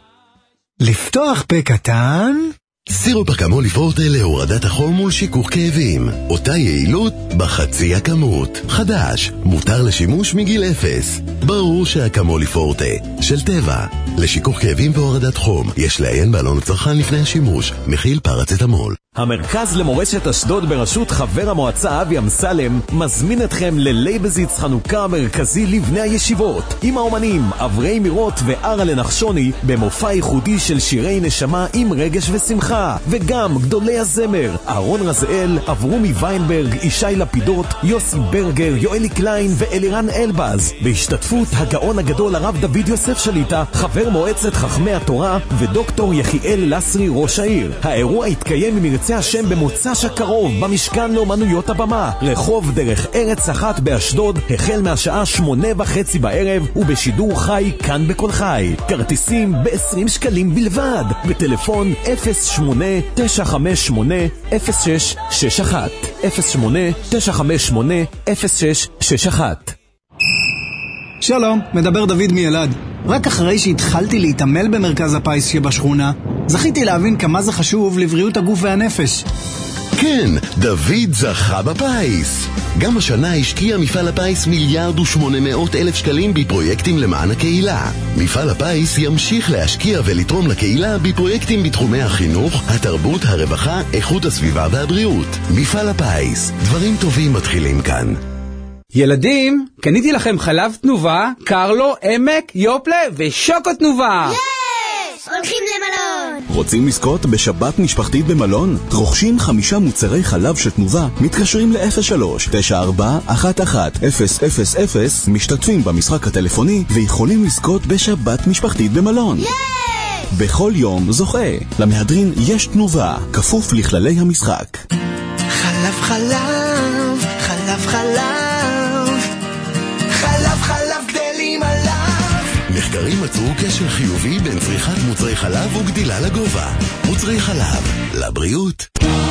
לפתוח פה קטן. סירופ אקמול פורטה להורדת החום מול שיכוך כאבים. אותה יעילות בחצי הכמות. חדש, מותר לשימוש מגיל אפס. ברור שאקמול פורטה של טבע. לשיכוך כאבים והורדת חום יש לעיין בעלון הצרכן לפני השימוש. מכיל פרצטמול. המרכז למורשת אשדוד בראשות חבר המועצה אבי אמסלם מזמין אתכם ללייבזיץ חנוכה מרכזי לבני הישיבות עם האומנים אברי מירות וארה לנחשוני במופע ייחודי של שירי נשמה עם רגש ושמחה, וגם גדולי הזמר אהרון רזאל, אברומי ויינברג, ישי לפידות, יוסי ברגר, יואלי קליין ואלירן אלבז, בהשתתפות הגאון הגדול הרב דוד יוסף שליטה, חבר מועצת חכמי התורה, ודוקטור יחיאל לסרי ראש העיר. האירוע יתקיים ממרצה השם במוצ"ש הקרוב במשכן לאומנויות הבמה, רחוב דרך ארץ אחת באשדוד, החל מהשעה שמונה וחצי בערב ובשידור חי כאן בכל חי. כרטיסים ב-עשרים שקלים בלבד, בטלפון אפס שמונה תשע חמש שמונה אפס שש שש אחת אפס שמונה תשע חמש שמונה אפס שש שש אחת. שלום, מדבר דוד מילד. רק אחרי שהתחלתי להתעמל במרכז הפיס שבשכונה, זכיתי להבין כמה זה חשוב לבריאות הגוף והנפש. כן, דוד זכה בפיס. גם השנה השקיע מפעל הפיס מיליארד ושמונה מאות אלף שקלים בפרויקטים למען הקהילה. מפעל הפיס ימשיך להשקיע ולתרום לקהילה בפרויקטים בתחומי החינוך, התרבות, הרווחה, איכות הסביבה והבריאות. מפעל הפיס, דברים טובים מתחילים כאן. ילדים, קניתי לכם חלב תנובה, קרלו, עמק, יופלה ושוקו תנובה. יש! הולכים למלון! רוצים לזכות בשבת משפחתית במלון? רוכשים חמישה מוצרי חלב של תנובה, מתקשרים ל-אפס שלוש תשע ארבע אחת אחת אפס אפס אפס, משתתפים במשחק הטלפוני ויכולים לזכות בשבת משפחתית במלון. יש! בכל יום זוכה. למהדרין יש תנובה, כפוף לכללי המשחק. חלב חלב, חלב חלב, חלב חלב גדלים עליו. מחקרים מצאו קשר חיובי בין צריכת מוצרי חלב וגדילה לגובה. מוצרי חלב, לבריאות.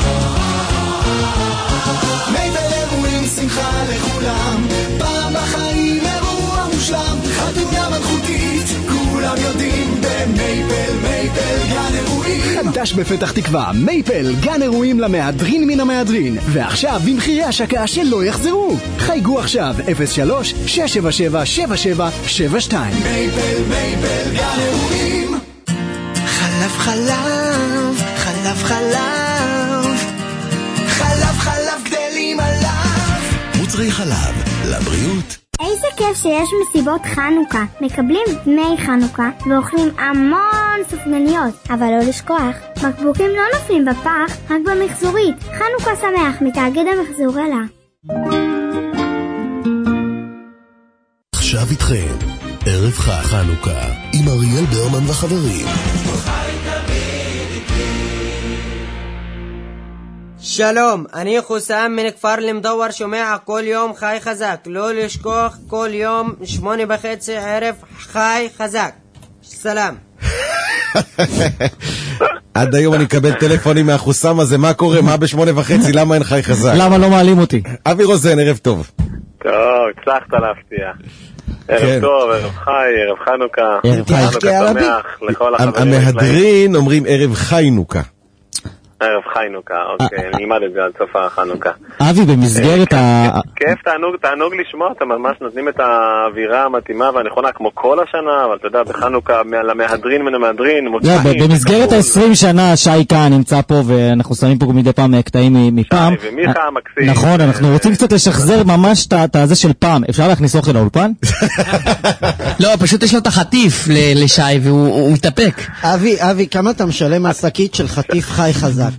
מייבל אירועים שמחה לכולם, פעם בחיים אירוע מושלם, חתונה מלכותית, כולם יודעים במייבל, מייבל גן אירועים. חדש בפתח תקווה, מייפל גן אירועים למהדרין מן המהדרין, ועכשיו במחירי השקה שלא יחזרו. חייגו עכשיו אפס שלוש שש שבע שבע שבע שבע שבע שתיים. מייפל, מייפל גן אירועים. חלב חלב, חלב חלב, חלב חלב גדלים עליו. מוצרי חלב, לבריאות. איזה כיף שיש מסיבות חנוכה. מקבלים דמי חנוכה ואוכלים המון סופגניות. אבל לא לשכוח, בקבוקים לא נופלים בפח, רק במחזורית. חנוכה שמח, מתאגד המחזור אלה. עכשיו איתכם, ערב חג חנוכה עם אריאל ברמן וחברים. שלום, אני חוסם מן כפר למדור, שומע כל יום חי חזק. לא לשכוח, כל יום שמונה וחצי ערב חי חזק. סלام. עד היום אני מקבל טלפונים מהחוסם הזה, מה קורה, מה בשמונה וחצי, למה אין חי חזק? למה לא מעלים אותי? אבי רוזן, ערב טוב. טוב, הצלחת להפתיע. ערב טוב, ערב חי, ערב חנוכה. ערב חנוכה שמח לכל החברים. המהדרין אומרים ערב חיינוכה. ערב חיינוכה, אוקיי, נלמד את זה עד סוף החנוכה. אבי, במסגרת ה... כיף, תענוג, תענוג לשמוע, אתם ממש נותנים את האווירה המתאימה והנכונה כמו כל השנה, אבל אתה יודע, בחנוכה, למהדרין ולמהדרין, מוצאים. במסגרת ה-עשרים שנה, שי כאן נמצא פה, ואנחנו שמים פה מדי פעם קטעים מפעם. שי ומיכה המקסים. נכון, אנחנו רוצים קצת לשחזר ממש את הזה של פעם. אפשר להכניס אוכל לאולפן? לא, פשוט יש לו את החטיף לשי, והוא מתאפק. אבי, אבי, כמה אתה משלם על שקית של חטיף חי חזק?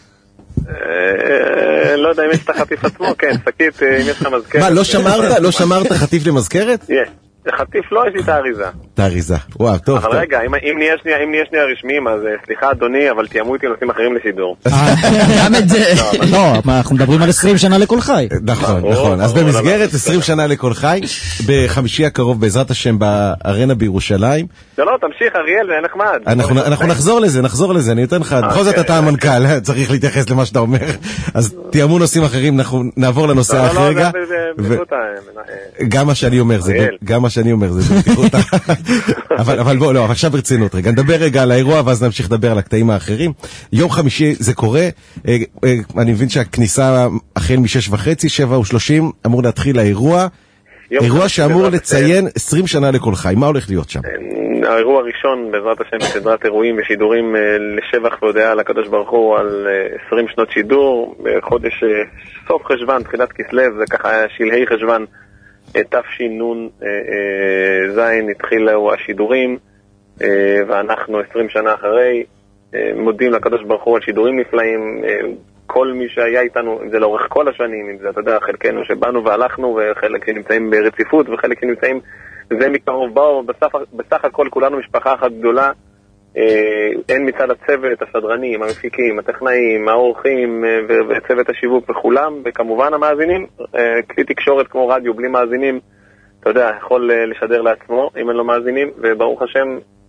לא יודע אם יש את החטיף עצמו, כן, שקית, אם יש לך מזכרת. מה, לא שמרת? לא שמרת חטיף למזכרת? יש. חטיף לא, יש לי את האריזה. את האריזה, וואו, טוב. אבל רגע, אם נהיה שנייה רשמיים, אז סליחה אדוני, אבל תיאמו איתי נושאים אחרים לשידור. גם את זה. לא, אנחנו מדברים על עשרים שנה לכל חי. נכון, נכון. אז במסגרת עשרים שנה לכל חי, בחמישי הקרוב בעזרת השם בארנה בירושלים. לא, לא, תמשיך אריאל, זה נחמד. אנחנו נחזור לזה, נחזור לזה, אני אתן לך. בכל זאת אתה המנכ"ל, צריך להתייחס למה שאתה אומר. אז תיאמו נושאים אחרים, אנחנו נעבור לנושא האחר רגע. גם מה שאני אומר, זה גם מה שאני אומר, זה בבטיחות. אבל, אבל בוא, לא, אבל עכשיו ברצינות רגע. נדבר רגע על האירוע, ואז נמשיך לדבר על הקטעים האחרים. יום חמישי זה קורה, אני מבין שהכניסה החל משש וחצי, שבע ושלושים, אמור להתחיל האירוע. אירוע שאמור לציין עשרים שנה לכל חי. מה הולך להיות שם? האירוע הראשון, בעזרת השם, בסדרת אירועים ושידורים לשבח והודעה לקדוש ברוך הוא על עשרים שנות שידור, בחודש סוף חשבן, תחילת כסלו, זה ככה שלהי חשבן, תש"ן זין התחילו השידורים, ואנחנו עשרים שנה אחרי מודים לקדוש ברוך הוא על שידורים נפלאים. כל מי שהיה איתנו, אם זה לאורך כל השנים, אם זה, אתה יודע, חלקנו שבאנו והלכנו, וחלק שנמצאים ברציפות, וחלק שנמצאים זה מקרוב באו, בסך, בסך הכל כולנו משפחה אחת גדולה, אין מצד הצוות, הסדרנים, המפיקים, הטכנאים, האורחים וצוות השיווק וכולם, וכמובן המאזינים, כלי תקשורת כמו רדיו, בלי מאזינים, אתה יודע, יכול לשדר לעצמו, אם אין לו מאזינים, וברוך השם,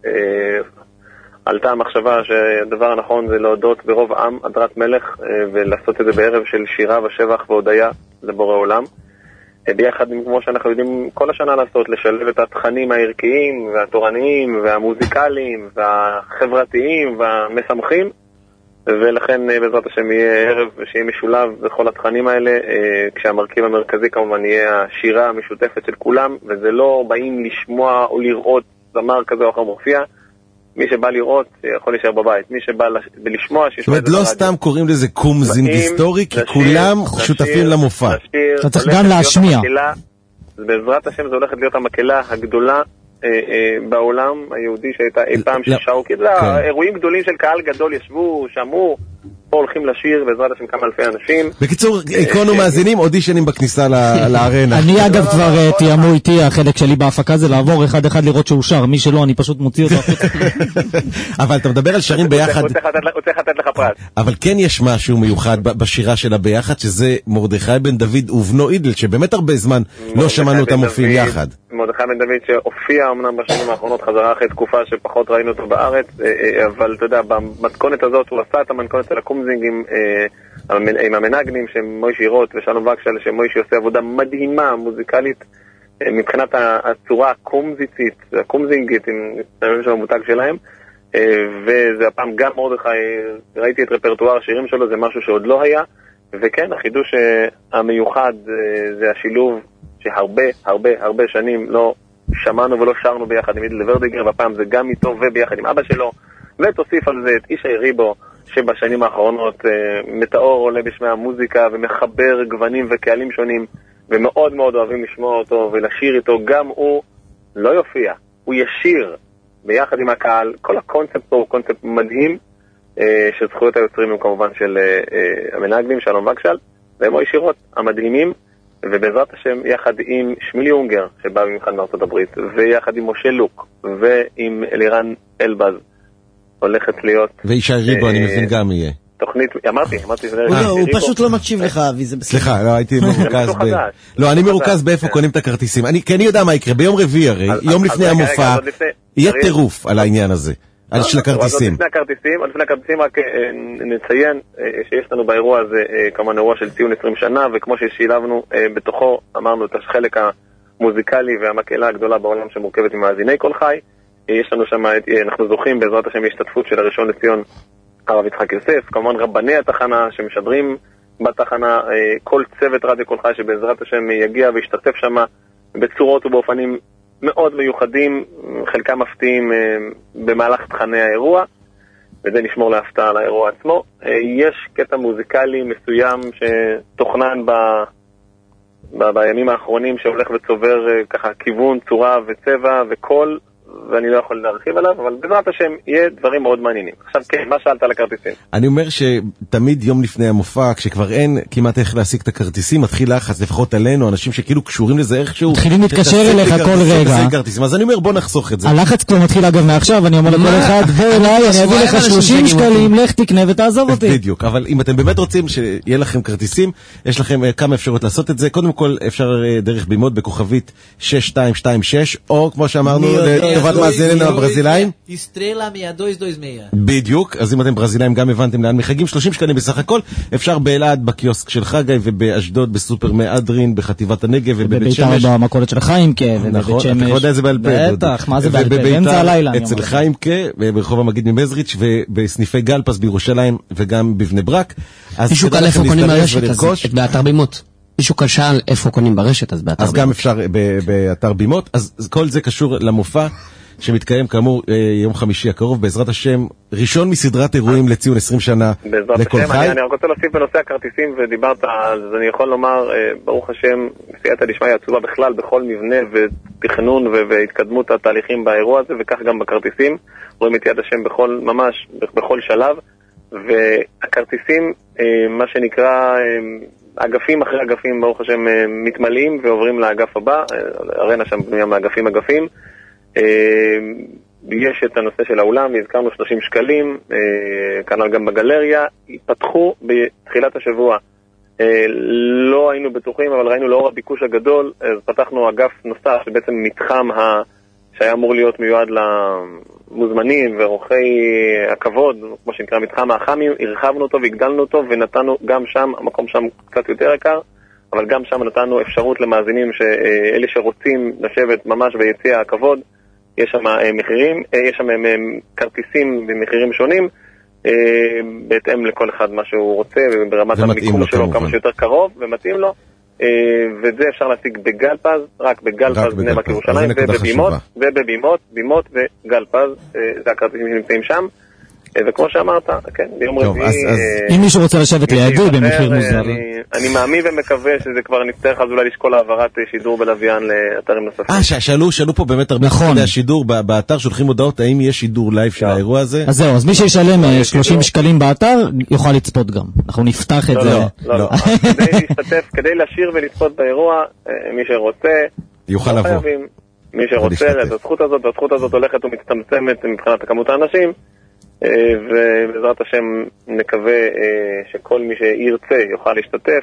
עלתה המחשבה שהדבר הנכון זה להודות ברוב עם, הדרת מלך, ולעשות את זה בערב של שירה ושבח והודיה לבורא עולם. ביחד, כמו שאנחנו יודעים כל השנה לעשות, לשלב את התכנים הערכיים והתורניים והמוזיקליים והחברתיים והמשמחים, ולכן בעזרת השם יהיה ערב שיהיה משולב בכל התכנים האלה, כשהמרכיב המרכזי כמובן יהיה השירה המשותפת של כולם, וזה לא באים לשמוע או לראות זמר כזה או אחר מופיע. מי שבא לראות יכול להישאר בבית, מי שבא לשמוע זאת אומרת, לא סתם קוראים לזה קומזינג היסטורי, כי כולם שותפים למופע. אתה צריך גם להשמיע. בעזרת השם זה הולכת להיות המקהלה הגדולה בעולם היהודי שהייתה אי פעם ששאו, כי אירועים גדולים של קהל גדול ישבו, שמעו, פה הולכים לשיר בעזרת השם כמה אלפי אנשים. בקיצור, עקרונו מאזינים, אודישנים בכניסה לארנה. אני אגב כבר תיאמו איתי, החלק שלי בהפקה זה לעבור אחד אחד לראות שהוא שר, מי שלא אני פשוט מוציא אותו. אבל אתה מדבר על שרים ביחד. הוא צריך לתת לך פרט. אבל כן יש משהו מיוחד בשירה שלה ביחד, שזה מרדכי בן דוד ובנו אידל, שבאמת הרבה זמן לא שמענו אותם מופיעים יחד. מרדכי בן דוד שהופיע אמנם בשנים האחרונות חזרה אחרי תקופה שפחות ראינו אותו בארץ, אבל אתה יודע, במתכונת הזאת הוא עשה את המתכונת של הקומזינג עם, עם המנגנים שמוישי רוט ושלום וקשל, שמוישי עושה עבודה מדהימה מוזיקלית מבחינת הצורה הקומזיצית, הקומזינגית עם המותג שלהם, וזה הפעם גם מרדכי, ראיתי את רפרטואר השירים שלו, זה משהו שעוד לא היה, וכן, החידוש המיוחד זה השילוב שהרבה, הרבה, הרבה שנים לא שמענו ולא שרנו ביחד עם אידל ורדיגר, והפעם זה גם איתו וביחד עם אבא שלו, ותוסיף על זה את ישי ריבו, שבשנים האחרונות מטאור עולה בשמי המוזיקה ומחבר גוונים וקהלים שונים, ומאוד מאוד אוהבים לשמוע אותו ולשיר איתו. גם הוא לא יופיע, הוא ישיר ביחד עם הקהל. כל הקונספט פה הוא קונספט מדהים, של זכויות היוצרים הם כמובן של המנגנים, שלום וקשל, והם הישירות המדהימים, ובעזרת השם יחד עם שמילי אונגר שבא במיוחד מארצות הברית, ויחד עם משה לוק ועם אלירן אלבז הולכת להיות ואישי ריבו אני מבין גם יהיה תוכנית, אמרתי, אמרתי הוא פשוט לא מקשיב לך אבי, זה בסדר. סליחה, לא הייתי מרוכז ב... לא, אני מרוכז באיפה קונים את הכרטיסים, כי אני יודע מה יקרה, ביום רביעי הרי, יום לפני המופע יהיה טירוף על העניין הזה, על של הכרטיסים. לפני הכרטיסים, לפני הכרטיסים רק נציין שיש לנו באירוע הזה כמובן אירוע של ציון עשרים שנה, וכמו ששילבנו בתוכו, אמרנו את החלק המוזיקלי והמקהלה הגדולה בעולם שמורכבת ממאזיני כל חי. יש לנו שם, אנחנו זוכים בעזרת השם השתתפות של הראשון לציון הרב יצחק יוסף, כמובן רבני התחנה שמשדרים בתחנה, כל צוות רדיו כל חי שבעזרת השם יגיע וישתתף שם בצורות ובאופנים מאוד מיוחדים, חלקם מפתיעים במהלך תכני האירוע, וזה נשמור להפתעה על האירוע עצמו. יש קטע מוזיקלי מסוים שתוכנן ב... ב... בימים האחרונים שהולך וצובר ככה כיוון, צורה וצבע וכל, ואני לא יכול להרחיב עליו, אבל בעזרת השם יהיה דברים מאוד מעניינים. עכשיו כן, מה שאלת על הכרטיסים? אני אומר שתמיד יום לפני המופע, כשכבר אין כמעט איך להשיג את הכרטיסים, מתחיל לחץ, לפחות עלינו, אנשים שכאילו קשורים לזה איכשהו. מתחילים להתקשר אליך כל רגע. אז אני אומר, בוא נחסוך את זה. הלחץ כבר מתחיל אגב מעכשיו, אני אומר לכל אחד, בוא אליי, אני אביא לך שלושים שקלים, לך תקנה ותעזוב אותי. בדיוק, אבל אם אתם באמת רוצים שיהיה לכם כרטיסים, יש לכם כמה אפשרויות לעשות את זה. קודם כל, אפשר דרך בימות בכוכבית שש שתיים שתיים שש, או כמו שאמרנו, לטובת מאזיננו הברזילאים. אסטרלה מאה מאתיים עשרים ושתיים. בדיוק, אז אם אתם ברזילאים גם הבנתם לאן מחגים, שלושים שקלים בסך הכל. אפשר באלעד בקיוסק של חגי, ובאשדוד בסופר מהדרין, בחטיבת הנגב, ובבית שמש. בביתר במכולת של חיימקה, ובבית שמש. נכון, אתה כבר יודע את זה בעל פה. בטח, מה זה בעל פה? באמצע הלילה. אצל חיימקה, ברחוב המגיד ממזריץ', ובסניפי גלפס בירושלים, וגם בבני ברק. מישהו קל איפה קונים ברשת, אז באתר בימות. מישהו קל שאל איפה קונים ברשת, אז באתר בימות. אז גם אפשר באתר בימות. אז כל זה קשור למופע שמתקיים כאמור יום חמישי הקרוב, בעזרת השם, ראשון מסדרת אירועים לציון עשרים שנה לכל חי. אני רק רוצה להוסיף בנושא הכרטיסים, ודיברת, אז אני יכול לומר, ברוך השם, סייעתא דשמיא עצומה בכלל, בכל מבנה ותכנון והתקדמות התהליכים באירוע הזה, וכך גם בכרטיסים, רואים את יד השם בכל, ממש, בכל שלב, והכרטיסים, מה שנקרא, אגפים אחרי אגפים, ברוך השם, מתמלאים ועוברים לאגף הבא, ארנה שם בנויה מאגפים אגפים, יש את הנושא של האולם, הזכרנו שלושים שקלים, כנ"ל גם בגלריה, התפתחו בתחילת השבוע, לא היינו בטוחים, אבל ראינו לאור הביקוש הגדול, אז פתחנו אגף נוסף, שבעצם מתחם שהיה אמור להיות מיועד למוזמנים ורוחי הכבוד, כמו שנקרא מתחם האח"מים, הרחבנו אותו והגדלנו אותו, ונתנו גם שם, המקום שם קצת יותר יקר, אבל גם שם נתנו אפשרות למאזינים שאלה שרוצים לשבת ממש ביציע הכבוד, יש שם מחירים, יש שם כרטיסים במחירים שונים, בהתאם לכל אחד מה שהוא רוצה, וברמת המיקום שלו כמה שיותר קרוב, ומתאים לו, ואת זה אפשר להשיג בגלפז, רק בגלפז בני ברק ירושלים, ובבימות, ובבימות, בימות וגלפז, זה הכרטיסים שנמצאים שם. וכמו שאמרת, כן, ביום רביעי... אם מישהו רוצה לשבת לידי במחיר מוזר. אני מאמין ומקווה שזה כבר נצטרך אז אולי לשקול העברת שידור בלוויין לאתרים נוספים. אה, שאלו, שאלו פה באמת הרבה חודי השידור באתר, שולחים הודעות, האם יש שידור לייב של האירוע הזה? אז זהו, אז מי שישלם שלושים שקלים באתר, יוכל לצפות גם. אנחנו נפתח את זה. לא, לא, כדי להשתתף, כדי לשיר ולצפות באירוע, מי שרוצה, יוכל לבוא. מי שרוצה, את הזכות הזאת, והזכות הזאת הולכת ומצטמצמת מבחינת כמות האנשים. ובעזרת השם נקווה שכל מי שירצה יוכל להשתתף,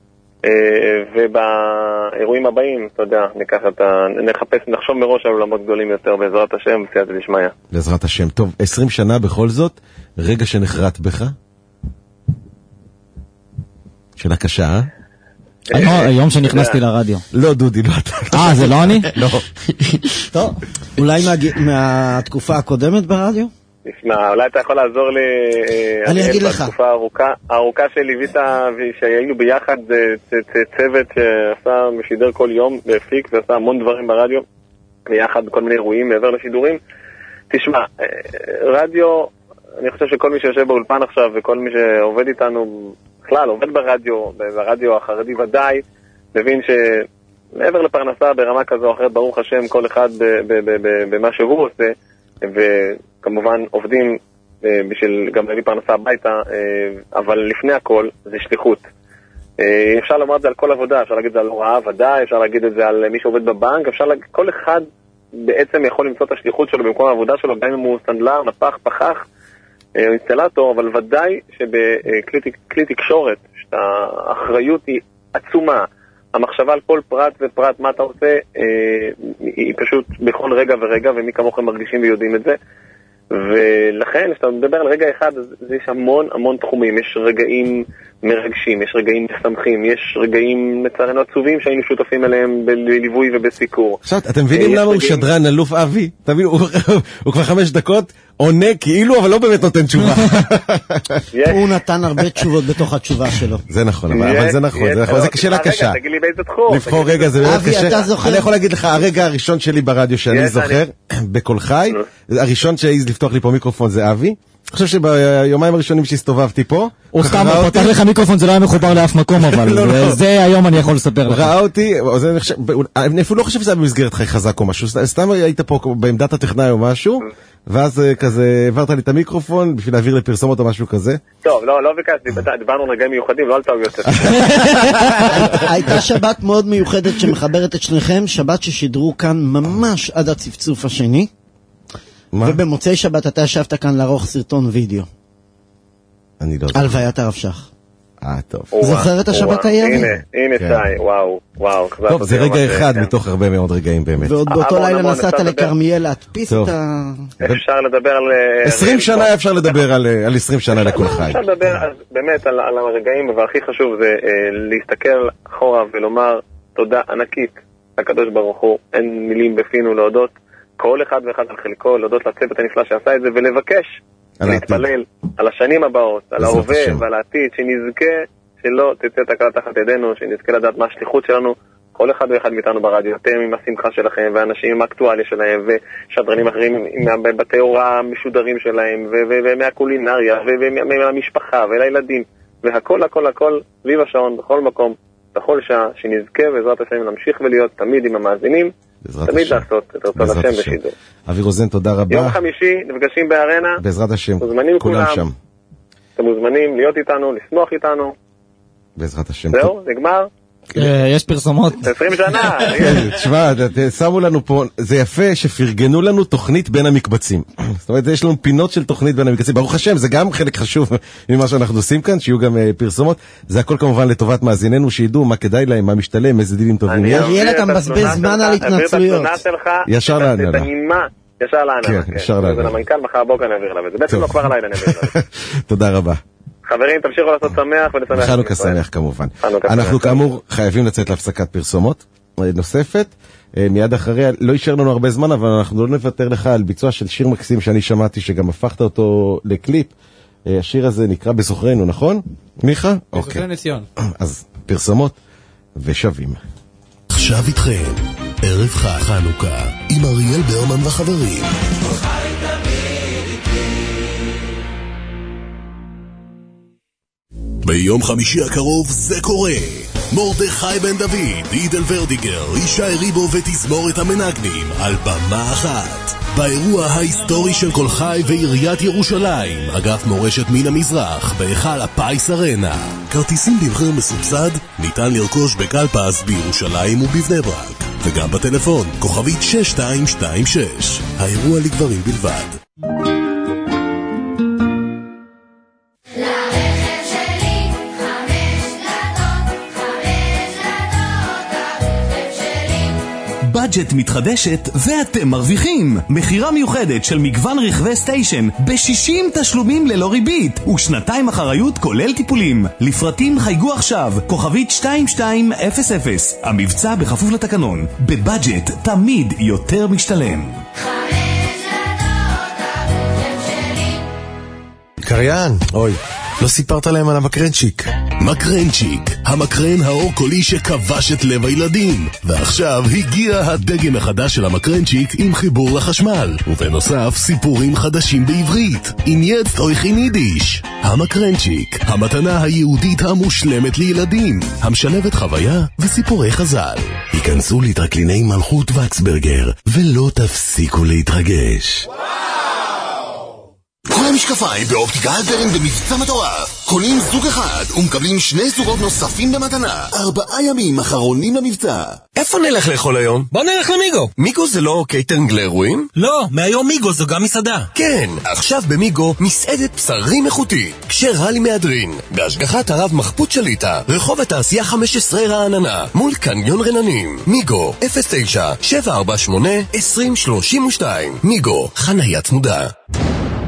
ובאירועים הבאים, אתה יודע, ניקח את ה... נחפש, נחשוב מראש על עולמות גדולים יותר, בעזרת השם, בסייעתא דשמיא. בעזרת השם. טוב, עשרים שנה בכל זאת, רגע שנחרט בך? שאלה קשה, אה? היום שנכנסתי לרדיו. לא, דודי, לא אתה. אה, זה לא אני? לא. טוב, אולי מהתקופה הקודמת ברדיו? תשמע, אולי אתה יכול לעזור לי, אני אגיד לך. בתקופה הארוכה שליווית, שהיינו ביחד, צוות שעשה, משידר כל יום, והפיק ועשה המון דברים ברדיו, ביחד בכל מיני אירועים מעבר לשידורים. תשמע, רדיו, אני חושב שכל מי שיושב באולפן עכשיו, וכל מי שעובד איתנו, בכלל, עובד ברדיו, ברדיו החרדי ודאי, מבין שמעבר לפרנסה ברמה כזו או אחרת, ברוך השם, כל אחד במה שהוא עושה, וכמובן עובדים בשביל גם להביא פרנסה הביתה, אבל לפני הכל זה שליחות. אפשר לומר את זה על כל עבודה, אפשר להגיד את זה על הוראה ודאי, אפשר להגיד את זה על מי שעובד בבנק, אפשר להגיד, כל אחד בעצם יכול למצוא את השליחות שלו במקום העבודה שלו, גם אם הוא סנדלר, נפח, פחח, אינסטלטור, אבל ודאי שבכלי תקשורת, שהאחריות היא עצומה, המחשבה על כל פרט ופרט מה אתה עושה, היא פשוט בכל רגע ורגע, ומי כמוכם מרגישים ויודעים את זה. ולכן, כשאתה מדבר על רגע אחד, אז יש המון המון תחומים, יש רגעים מרגשים, יש רגעים משמחים, יש רגעים לצערנו עצובים שהיינו שותפים אליהם בליווי ובסיקור. עכשיו, אתם מבינים למה הוא שדרן אלוף אבי? תבינו, הוא כבר חמש דקות עונה כאילו, אבל לא באמת נותן תשובה. הוא נתן הרבה תשובות בתוך התשובה שלו. זה נכון, אבל זה נכון, זה שאלה קשה. רגע, תגיד לי באיזה תחום. לבחור רגע, זה באמת קשה. אני יכול להגיד לך, הרגע הראשון שלי ברדיו שאני זוכר, בכל חי, הראשון שהעז לפתוח לי פה מיקרופון זה אבי. אני חושב שביומיים הראשונים שהסתובבתי פה, הוא סתם פותח לך מיקרופון, זה לא היה מחובר לאף מקום, אבל זה היום אני יכול לספר לך. ראה אותי, אני אפילו לא חושב שזה היה במסגרת חי חזק או משהו, סתם היית פה בעמדת הטכנאי או משהו, ואז כזה העברת לי את המיקרופון בשביל להעביר לפרסומות או משהו כזה. טוב, לא, לא ביקשתי, דיברנו על רגעים מיוחדים, לא על טעויות. הייתה שבת מאוד מיוחדת שמחברת את שניכם, שבת ששידרו כאן ממש עד הצפצוף השני. ובמוצאי שבת אתה ישבת כאן לערוך סרטון וידאו. אני לא... על הלוויית הרב שך. אה, טוב. זוכר את השבת היה? הנה, הנה שי, וואו, וואו. טוב, זה רגע אחד מתוך הרבה מאוד רגעים באמת. ועוד באותו לילה נסעת לכרמיאל להדפיס את ה... אפשר לדבר על... עשרים שנה אפשר לדבר על עשרים שנה לכל חי. אפשר לדבר באמת על הרגעים, והכי חשוב זה להסתכל אחורה ולומר תודה ענקית לקדוש ברוך הוא, אין מילים בפינו להודות. כל אחד ואחד על חלקו, להודות לצוות הנפלא שעשה את זה, ולבקש, להתפלל על השנים הבאות, על ההווה ועל העתיד, שנזכה שלא תצא תקלה תחת ידינו, שנזכה לדעת מה השליחות שלנו, כל אחד ואחד מאיתנו ברדיו, אתם עם השמחה שלכם, ואנשים עם האקטואליה שלהם, ושדרנים אחרים עם בתי הוראה המשודרים שלהם, ומהקולינריה, ומהמשפחה, ולילדים, והכל הכל הכל, סביב השעון, בכל מקום, בכל שעה, שנזכה בעזרת השם להמשיך ולהיות תמיד עם המאזינים, תמיד לעשות את רצון השם בשידור. אבי רוזן, תודה רבה. יום חמישי, נפגשים בארנה. בעזרת השם. מוזמנים כולם. שם. אתם מוזמנים להיות איתנו, לשמוח איתנו. בעזרת השם. זהו, נגמר. יש פרסומות. עשרים שנה. תשמע, שמו לנו פה, זה יפה שפרגנו לנו תוכנית בין המקבצים. זאת אומרת, יש לנו פינות של תוכנית בין המקבצים. ברוך השם, זה גם חלק חשוב ממה שאנחנו עושים כאן, שיהיו גם פרסומות. זה הכל כמובן לטובת מאזיננו, שידעו מה כדאי להם, מה משתלם, איזה דילים טובים יש. יהיה אתה מבזבז זמן על התנצלויות. ישר להנהלה. ישר להנהלה. כן, ישר להנהלה. ולמנכ"ל מחר בוקר נעביר לה, וזה בעצם לא כבר הלילה נעביר לה. תודה רבה. חברים, תמשיכו לעשות שמח ולשמח. חנוכה שמח כמובן. אנחנו כאמור חייבים לצאת להפסקת פרסומות נוספת. מיד אחריה, לא יישאר לנו הרבה זמן, אבל אנחנו לא נוותר לך על ביצוע של שיר מקסים שאני שמעתי שגם הפכת אותו לקליפ. השיר הזה נקרא בזוכרנו, נכון? מיכה? בזוכרנו נציון. אז פרסומות ושווים. עכשיו איתכם, ערב חג חנוכה עם אריאל ברמן וחברים. ביום חמישי הקרוב זה קורה. מרדכי בן דוד, עידל ורדיגר, ישי ריבו ותזמורת המנגנים על במה אחת. באירוע ההיסטורי של כל חי ועיריית ירושלים, אגף מורשת מן המזרח, בהיכל הפיס ארנה. כרטיסים במחיר מסובסד ניתן לרכוש בקלפס בירושלים ובבני ברק, וגם בטלפון כוכבית שש שתיים שתיים שש. האירוע לגברים בלבד. בדג'ט מתחדשת ואתם מרוויחים. מחירה מיוחדת של מגוון רכבי סטיישן ב-שישים תשלומים ללא ריבית ושנתיים אחריות כולל טיפולים. לפרטים חייגו עכשיו כוכבית שתיים שתיים אפס אפס. המבצע בכפוף לתקנון. בבדג'ט תמיד יותר משתלם. קריין, אוי, לא סיפרת להם על המקרנצ'יק. מקרנצ'יק, המקרן האור קולי שכבש את לב הילדים. ועכשיו הגיע הדגם החדש של המקרנצ'יק עם חיבור לחשמל. ובנוסף, סיפורים חדשים בעברית. עם יצט אויך אין יידיש. המקרנצ'יק, המתנה היהודית המושלמת לילדים. המשלבת חוויה וסיפורי חז"ל. היכנסו להתרקליני מלכות וקסברגר, ולא תפסיקו להתרגש. כל המשקפיים באופטיקה הלפרין במבצע מטורף. קונים זוג אחד ומקבלים שני זוגות נוספים במתנה. ארבעה ימים אחרונים למבצע. איפה נלך לאכול היום? בוא נלך למיגו. מיגו זה לא קייטרינג לאירועים? לא, מהיום מיגו זו גם מסעדה. כן, עכשיו במיגו מסעדת בשרים איכותית. כשרלי מהדרין, בהשגחת הרב מחפות שליטה, רחוב התעשייה חמש עשרה רעננה, מול קניון רננים. מיגו, אפס תשע שבע ארבע שמונה עשרים שלושים ושתיים. מיגו, חניה צמודה.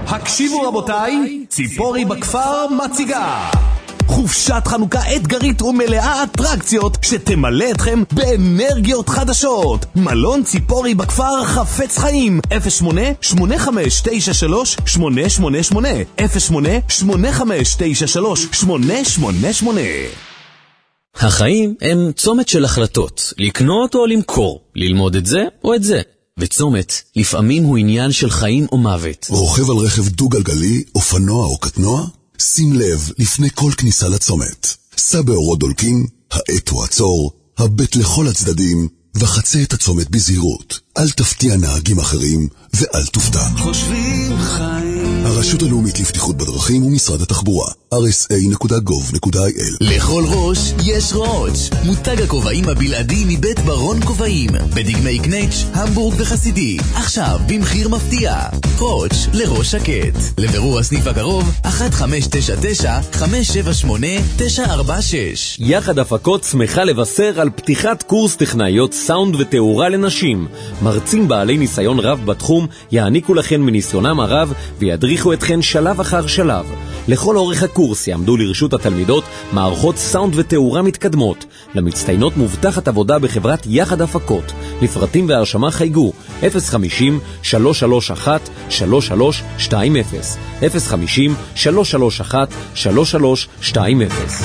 הקשיבו רבותיי, ציפורי בכפר מציגה חופשת חנוכה אתגרית ומלאה אטרקציות שתמלא אתכם באנרגיות חדשות. מלון ציפורי בכפר חפץ חיים אפס שמונה שמונה חמש תשע שלוש שמונה שמונה שמונה אפס שמונה שמונה חמש תשע שלוש שמונה שמונה שמונה. החיים הם צומת של החלטות, לקנות או למכור, ללמוד את זה או את זה. וצומת לפעמים הוא עניין של חיים או מוות. רוכב על רכב דו-גלגלי, אופנוע או קטנוע? שים לב לפני כל כניסה לצומת. סע באורות דולקים, העט הוא עצור, הבט לכל הצדדים, וחצה את הצומת בזהירות. אל תפתיע נהגים אחרים, ואל תופתע. חושבים חיים. הרשות הלאומית לבטיחות בדרכים ומשרד התחבורה. אר אס איי נקודה גוב נקודה איי אל. לכל ראש יש ראש. מותג הכובעים הבלעדי מבית ברון כובעים. בדגמי קנייץ', המבורג וחסידי. עכשיו במחיר מפתיע. ראש לראש שקט. לבירור הסניף הקרוב, אחת חמש תשע תשע חמש שבע שמונה תשע ארבע שש. יחד הפקות שמחה לבשר על פתיחת קורס טכנאיות סאונד ותאורה לנשים. מרצים בעלי ניסיון רב בתחום יעניקו לכן מניסיונם הרב וידריכו אתכן שלב אחר שלב. לכל אורך הקורס יעמדו לרשות התלמידות מערכות סאונד ותאורה מתקדמות. למצטיינות מובטחת עבודה בחברת יחד הפקות. לפרטים והרשמה חייגו אפס חמישים שלוש שלוש אחת שלוש שלוש שתיים אפס אפס חמישים שלוש שלוש אחת שלוש שלוש שתיים אפס.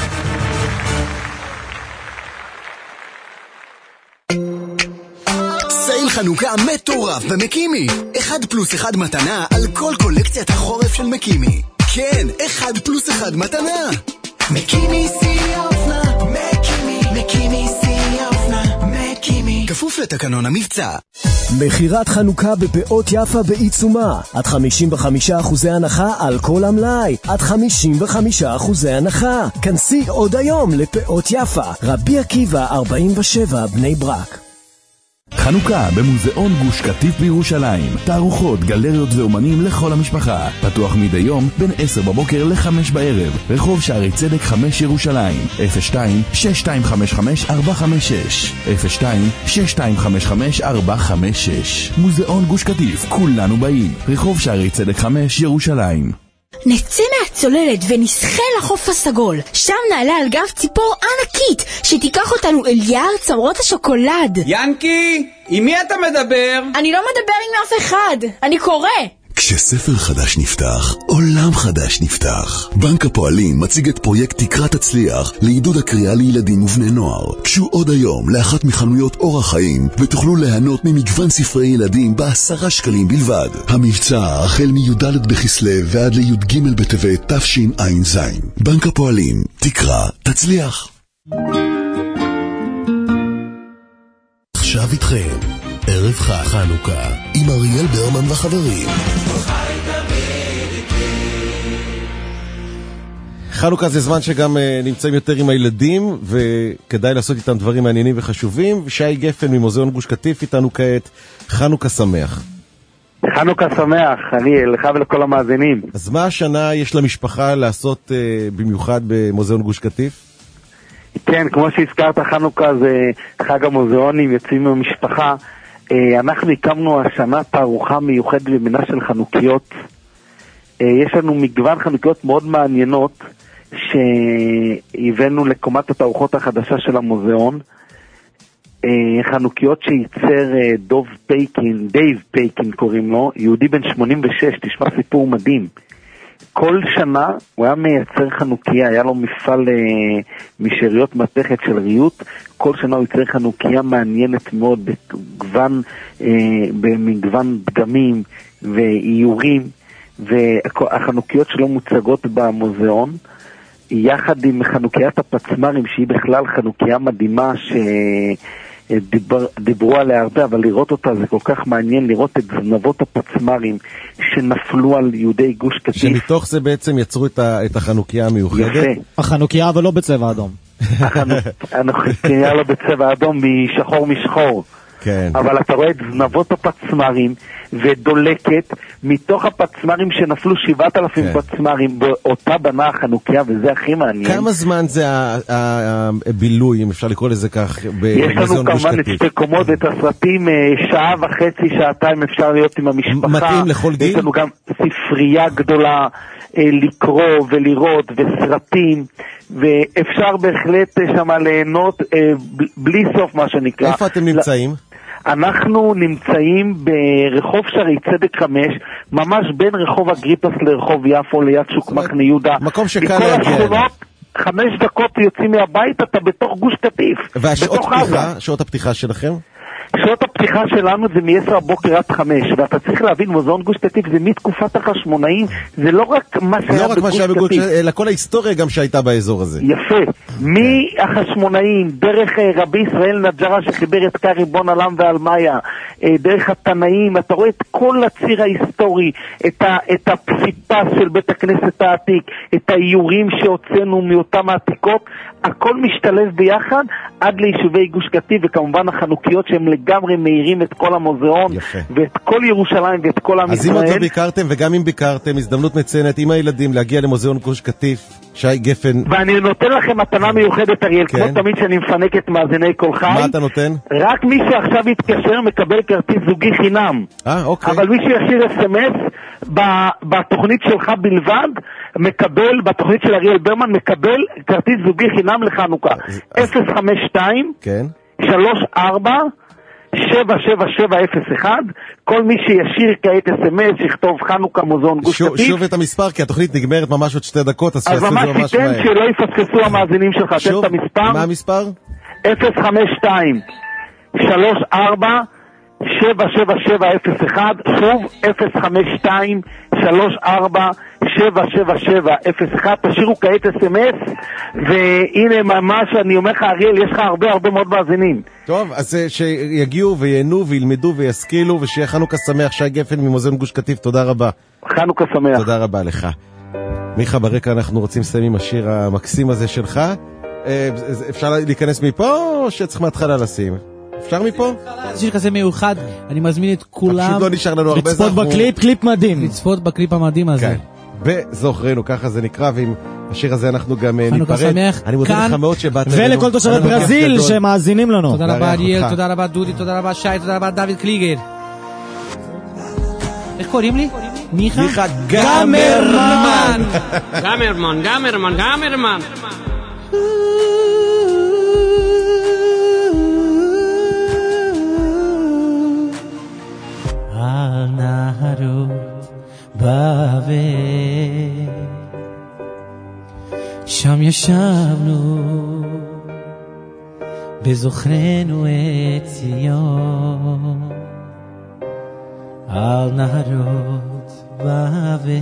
חנוכה מטורף במקימי. אחד פלוס אחד מתנה על כל קולקציית החורף של מקימי. כן, אחד פלוס אחד מתנה. מקימי סי אופנה, מקימי, מקימי סי אופנה, מקימי. כפוף לתקנון המבצע. מחירת חנוכה בפאות יפה בעיצומה. עד חמישים וחמישה אחוזי הנחה על כל המלאי. עד חמישים וחמישה אחוזי הנחה. כנסי עוד היום לפאות יפה. רבי עקיבא ארבעים ושבע בני ברק. חנוכה במוזיאון גוש קטיף בירושלים. תערוכות, גלריות ואומנים לכל המשפחה. פתוח מדי יום בין עשר בבוקר לחמש בערב. רחוב שערי צדק חמש ירושלים. אפס שתיים שש שתיים חמש חמש ארבע חמש שש אפס שתיים שש שתיים חמש חמש ארבע חמש שש. מוזיאון גוש קטיף, כולנו באים. רחוב שערי צדק חמש ירושלים. נצא מהצוללת ונשחה לחוף הסגול. שם נעלה על גב ציפור ענקית שתיקח אותנו אל יער צמרות השוקולד. ינקי, עם מי אתה מדבר? אני לא מדבר עם אף אחד, אני קורא. כשספר חדש נפתח, עולם חדש נפתח. בנק הפועלים מציג את פרויקט תקרא תצליח לעידוד הקריאה לילדים ובני נוער. קשו עוד היום לאחת מחנויות אורח חיים ותוכלו ליהנות ממגוון ספרי ילדים בעשרה שקלים בלבד. המבצע החל מי"ד בכסלו ועד לי"ג בטבת תשע"ז. בנק הפועלים, תקרא תצליח. עכשיו איתכם ערב חג חנוכה עם אריאל ברמן וחברים. חנוכה זה זמן שגם uh, נמצאים יותר עם הילדים וכדאי לעשות איתם דברים מעניינים וחשובים. שי גפן ממוזיאון גוש קטיף איתנו כעת. חנוכה שמח. חנוכה שמח, אריאל, לך ולכל המאזינים. אז מה השנה יש למשפחה לעשות uh, במיוחד במוזיאון גוש קטיף? כן, כמו שהזכרת, חנוכה זה חג המוזיאונים, יוצאים מהמשפחה. אנחנו הקמנו השנה תערוכה מיוחדת במינה של חנוכיות. יש לנו מגוון חנוכיות מאוד מעניינות שהבאנו לקומת התערוכות החדשה של המוזיאון. חנוכיות שייצר דוב פייקין, דייב פייקין קוראים לו, יהודי בן שמונים ושש, תשמע סיפור מדהים. כל שנה הוא היה מייצר חנוכיה, היה לו מפעל אה, משאריות מתכת של ריהוט. כל שנה הוא ייצר חנוכיה מעניינת מאוד במגוון, אה, במגוון דגמים ואיורים, והחנוכיות שלו מוצגות במוזיאון יחד עם חנוkiית הפצמרים, שהיא בכלל חנוכיה מדהימה ש... דיבר, דיברו עליה הרבה, אבל לראות אותה זה כל כך מעניין, לראות את זנבות הפצמרים שנפלו על יהודי גוש קטיף. שמתוך זה בעצם יצרו את, ה, את החנוכיה המיוחדת. יפה. החנוכיה אבל לא בצבע אדום. החנוכיה לא בצבע אדום, משחור משחור. כן. אבל אתה רואה את זנבות הפצמרים ודולקת מתוך הפצמרים שנפלו שבעת אלפים כן. פצמרים באותה בנה החנוכיה, וזה הכי מעניין. כמה זמן זה הבילוי, אם אפשר לקרוא לזה כך, יש לנו כמובן את שתי קומות, את הסרטים, שעה וחצי, שעתיים אפשר להיות עם המשפחה. מתאים לכל גיל? יש לנו גם ספרייה גדולה לקרוא ולראות וסרטים, ואפשר בהחלט שמה ליהנות בלי סוף מה שנקרא. איפה אתם נמצאים? אנחנו נמצאים ברחוב שערי צדק חמש, ממש בין רחוב אגריפס לרחוב יפו, ליד שוק מחנה יהודה. מקום שקל להגיע. חמש דקות יוצאים מהבית, אתה בתוך גוש קטיף. והשעות פתיחה, שעות הפתיחה שלכם? שעות הפתיחה שלנו זה מ-עשר הבוקר עד חמש, ואתה צריך להבין, מוזיאון גוש קטיף זה מתקופת החשמונאים, זה לא רק מה שהיה בגוש קטיף, אלא כל ההיסטוריה גם שהייתה באזור הזה. יפה, מהחשמונאים, דרך רבי ישראל נג'רה שחיבר את קרי בון עלם ואלמיה, דרך התנאים, אתה רואה את כל הציר ההיסטורי, את, ה, את הפסיפס של בית הכנסת העתיק, את האיורים שהוצאנו מאותם העתיקות, הכל משתלב ביחד עד ליישובי גוש קטיף, וכמובן החנוכיות שהם לגמרי מאירים את כל המוזיאון, יפה. ואת כל ירושלים ואת כל עם אז ישראל. אם עוד לא ביקרתם, וגם אם ביקרתם, הזדמנות מציינת עם הילדים להגיע למוזיאון גוש קטיף, שי גפן. ואני נותן לכם מתנה מיוחדת, אריאל, כן. כמו תמיד שאני מפנק את מאזיני כל חי. מה אתה נותן? רק מי שעכשיו יתקשר מקבל כרטיס זוגי חינם. אה, אוקיי. אבל מי שישאיר אס אם אס בתוכנית שלך בלבד, מקבל, בתוכנית של אריאל ברמן, מקבל כרטיס זוגי חינם לחנוכה. אפס חמש שתיים שלוש ארבע שבע שבע שבע אפס אחד. כל מי שישיר כעת אס אם אס יכתוב חנוכה מוזיאון גוש קטיף. שוב את המספר, כי התוכנית נגמרת ממש עוד שתי דקות, אז אז ממש תיתן שלא יפספסו המאזינים שלך. תן את המספר. מה המספר? אפס חמש שתיים שלוש ארבע שבע שבע שבע אפס אחד. שוב אפס חמש שתיים שלוש ארבע שבע שבע שבע אפס אחד. תשאירו כעת אס אם אס, והנה ממש אני אומר לך אריאל, יש לך הרבה הרבה מאוד מאזינים. טוב, אז שיגיעו וייהנו וילמדו וישכילו, ושיהיה חנוכה שמח. שי גפן ממוזיאון גוש קטיף, תודה רבה. חנוכה שמח. תודה רבה לך. מיכה, ברקע אנחנו רוצים לסיים עם השיר המקסים הזה שלך. אפשר להיכנס מפה או שצריך מההתחלה לשים? אפשר מפה? זה שיר כזה מיוחד, אני מזמין את כולם פשוט לא נשאר לנו הרבה לצפות בקליפ, קליפ מדהים. לצפות בקליפ המדהים הזה. כן, בזוכרנו, ככה זה נקרא, ועם השיר הזה אנחנו גם חנוכה ניפרד. שמח. אני מודה לך מאוד שבאת אלינו. ולכל תושבי ברזיל שמאזינים לנו. תודה רבה אריאל, תודה רבה דודי, תודה רבה שי, תודה רבה דוד קליגר. איך קוראים לי? מיכה? מיכה גמרמן. גמרמן, גמרמן, גמרמן. על נהרות בבל שם ישבנו בזוכרנו את ציון על נהרות בבל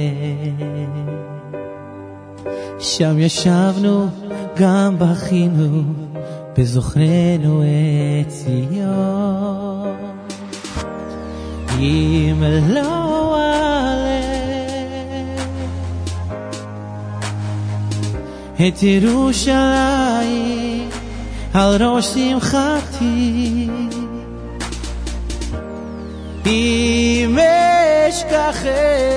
שם ישבנו גם בכינו בזוכרנו את ציון אם לא עלה את ירושלים על ראש שמחתי אם אשכחך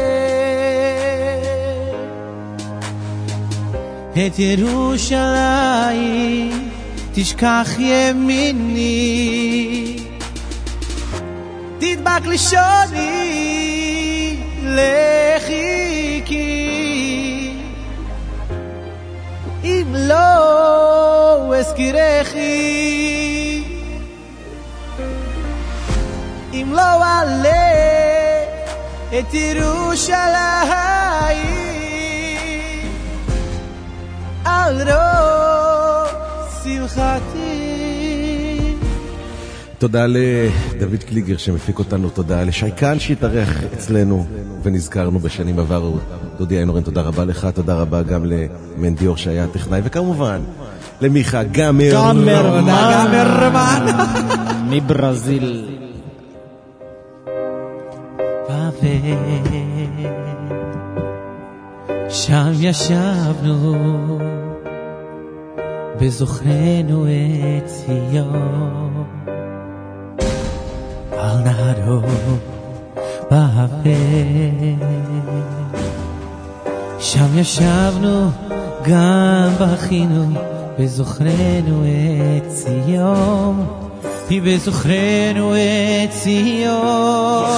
את ירושלים תשכח ימיני תדבק לשוני לחיקי אם לא אזכירכי אם לא עלה את ירושלים על ראש שמחתי. תודה לדוד קליגר שמפיק אותנו, תודה לשייקן שהתארח אצלנו ונזכרנו בשנים עברו. דודי איינורן, תודה רבה לך, תודה רבה גם למנדיור שהיה הטכנאי, וכמובן למיכה גמרמן גמרמן מברזיל. שם ישבנו בזוכרנו את ציון נהרו בהפה, שם ישבנו גם בכינו, בזוכרנו את ציון, כי בזוכרנו את ציון.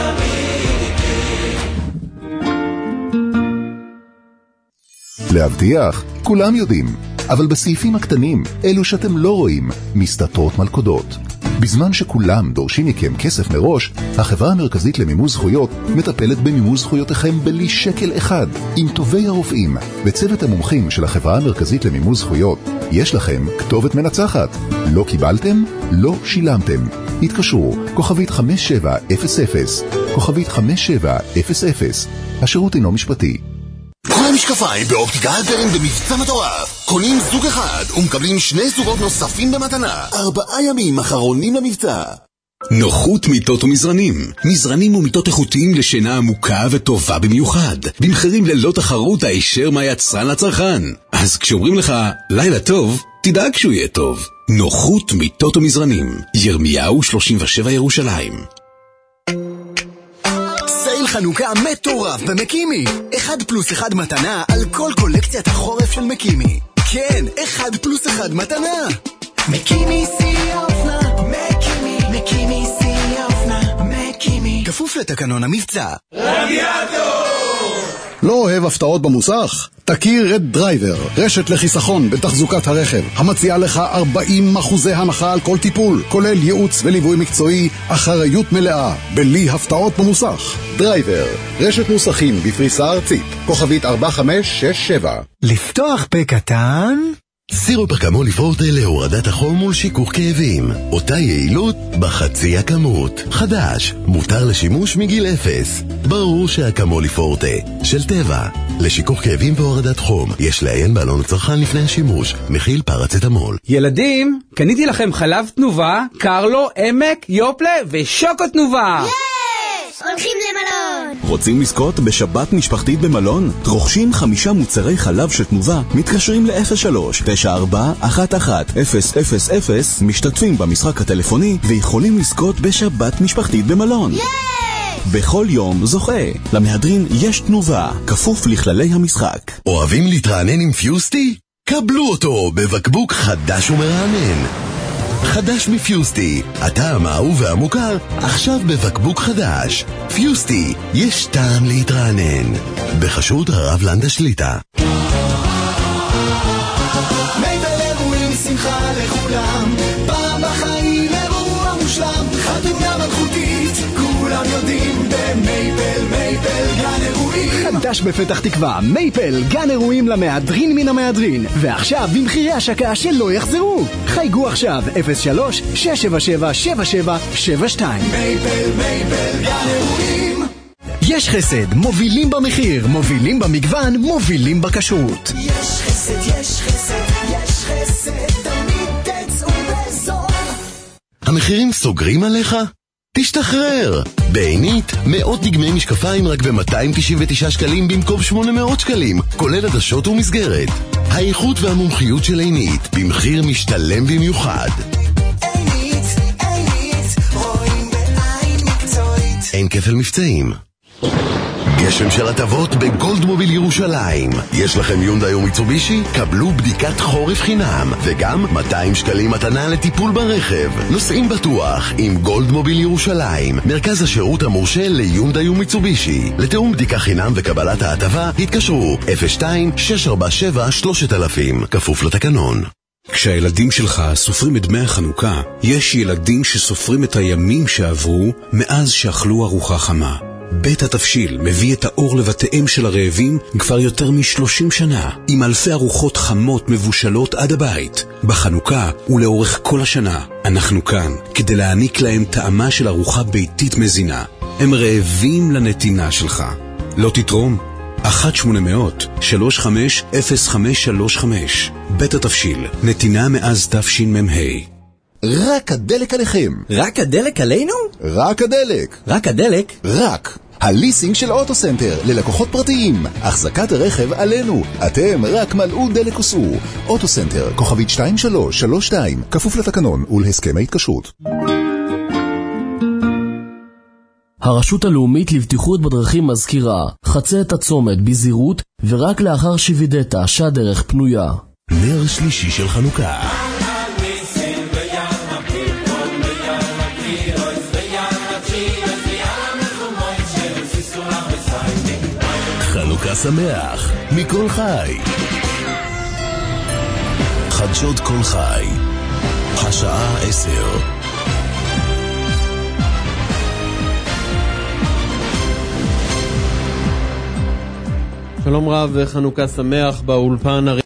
להבטיח, כולם יודעים, אבל בסעיפים הקטנים, אלו שאתם לא רואים, מסתתרות מלכודות. בזמן שכולם דורשים מכם כסף מראש, החברה המרכזית למימוש זכויות מטפלת במימוש זכויותיכם בלי שקל אחד, עם טובי הרופאים וצוות המומחים של החברה המרכזית למימוש זכויות. יש לכם כתובת מנצחת. לא קיבלתם? לא שילמתם. התקשרו, כוכבית חמש שבע אפס אפס, כוכבית חמש שבע אפס אפס. השירות אינו משפטי. כל המשקפיים באופטיקה הלפרין במבצע מטורף. קונים זוג אחד ומקבלים שני זוגות נוספים במתנה. ארבעה ימים אחרונים למבצע. נוחות מיטות ומזרנים. מזרנים ומיטות איכותיים לשינה עמוקה וטובה במיוחד. במחירים ללא תחרות הישר מהיצרן לצרכן. אז כשאומרים לך לילה טוב, תדאג שהוא יהיה טוב. נוחות מיטות ומזרנים. ירמיהו שלושים ושבע ירושלים. סייל חנוכה מטורף במקימי. אחד פלוס אחד מתנה על כל קולקציית החורף של מקימי. כן, אחד פלוס אחד מתנה. מקימי שיא האופנה, מקימי, מקימי שיא האופנה, מקימי. כפוף לתקנון המבצע. רדיאטור! לא אוהב הפתעות במוסך? תכיר את דרייבר, רשת לחיסכון בתחזוקת הרכב, המציעה לך ארבעים אחוזי הנחה על כל טיפול, כולל ייעוץ וליווי מקצועי, אחריות מלאה, בלי הפתעות במוסך. דרייבר, רשת מוסכים בפריסה ארצית, כוכבית ארבע חמש שש שבע. לפתוח פה קטן? סירופרקמול פורטה להורדת החום מול שיכוך כאבים. אותה יעילות בחצי הכמות. חדש, מותר לשימוש מגיל אפס. ברור שהקמול פורטה של טבע. לשיכוך כאבים והורדת חום יש לעיין בעלון הצרכן לפני השימוש. מכיל פרצטמול. ילדים, קניתי לכם חלב תנובה, קרלו, עמק, יופלה ושוקו תנובה. הולכים למלון. רוצים לזכות בשבת משפחתית במלון? רוכשים חמישה מוצרי חלב של תנובה, מתקשרים ל-אפס שלוש תשע ארבע אחת אחת אפס אפס אפס, משתתפים במשחק הטלפוני ויכולים לזכות בשבת משפחתית במלון. בכל יום זוכה. למהדרין יש תנובה, כפוף לכללי המשחק. אוהבים להתרענן עם פיוסטי? קבלו אותו בבקבוק חדש ומרענן. חדש מפיוסטי, הטעם האהוב והמוכר, עכשיו בבקבוק חדש. פיוסטי, יש טעם להתרענן. בחסות הרב לנדה שליטה. מייפל אירועים שמחה לכולם, פעם בחיים אירוע מושלם, חתונה מלכותית, כולם יודעים במייפל, מייפל גן אירועים. חדש בפתח תקווה, מייפל גן אירועים למהדרין מן המהדרין, ועכשיו במחירי השקה שלא יחזרו. חייגו עכשיו אפס שלוש שש שבע שבע שבע שבע שבע שתיים. מייפל, מייפל גן אירועים. יש חסד, מובילים במחיר, מובילים במגוון, מובילים בכשרות. יש חסד, יש חסד, יש חסד, תמיד תצאו בזול. המחירים סוגרים עליך? תשתחרר! בעינית, מאות דגמי משקפיים רק ב-מאתיים תשעים ותשעה שקלים במקום שמונה מאות שקלים, כולל עדשות ומסגרת. האיכות והמומחיות של עינית, במחיר משתלם במיוחד. עינית, עינית, רואים בעין מקצועית. אין כפל מבצעים. גשם של הטבות בגולד מוביל ירושלים. יש לכם יונדאי או מיצובישי? קבלו בדיקת חורף חינם וגם מאתיים שקלים מתנה לטיפול ברכב. נוסעים בטוח עם גולד מוביל ירושלים, מרכז השירות המורשה ליונדאי ומיצובישי. לתאום בדיקה חינם וקבלת ההטבה התקשרו אפס שתיים שש ארבע שבע שלושת אלפים, כפוף לתקנון. כשהילדים שלך סופרים את דמי החנוכה, יש ילדים שסופרים את הימים שעברו מאז שאכלו ארוחה חמה. בית התפשיל מביא את האור לבתיהם של הרעבים כבר יותר משלושים שנה, עם אלפי ארוחות חמות מבושלות עד הבית. בחנוכה ולאורך כל השנה, אנחנו כאן כדי להעניק להם טעמה של ארוחה ביתית מזינה. הם רעבים לנתינה שלך. לא תתרום? אחת שמונה מאות שלוש חמש אפס חמש שלוש חמש. בית התפשיל, נתינה מאז תשמ"ה. רק הדלק עליכם. רק הדלק עלינו? רק הדלק. רק הדלק? רק. הליסינג של אוטוסנטר ללקוחות פרטיים. החזקת הרכב עלינו. אתם רק מלאו דלק וסעו. אוטוסנטר, כוכבית שתיים שלוש שלוש שתיים, כפוף לתקנון ולהסכם ההתקשרות. הרשות הלאומית לבטיחות בדרכים מזכירה, חצה את הצומת בזהירות ורק לאחר שווידאת שהדרך פנויה. נר שלישי של חנוכה. חנוכה שמח מכל חי. חדשות כל חי, השעה עשר. שלום רב וחנוכה שמח באולפן.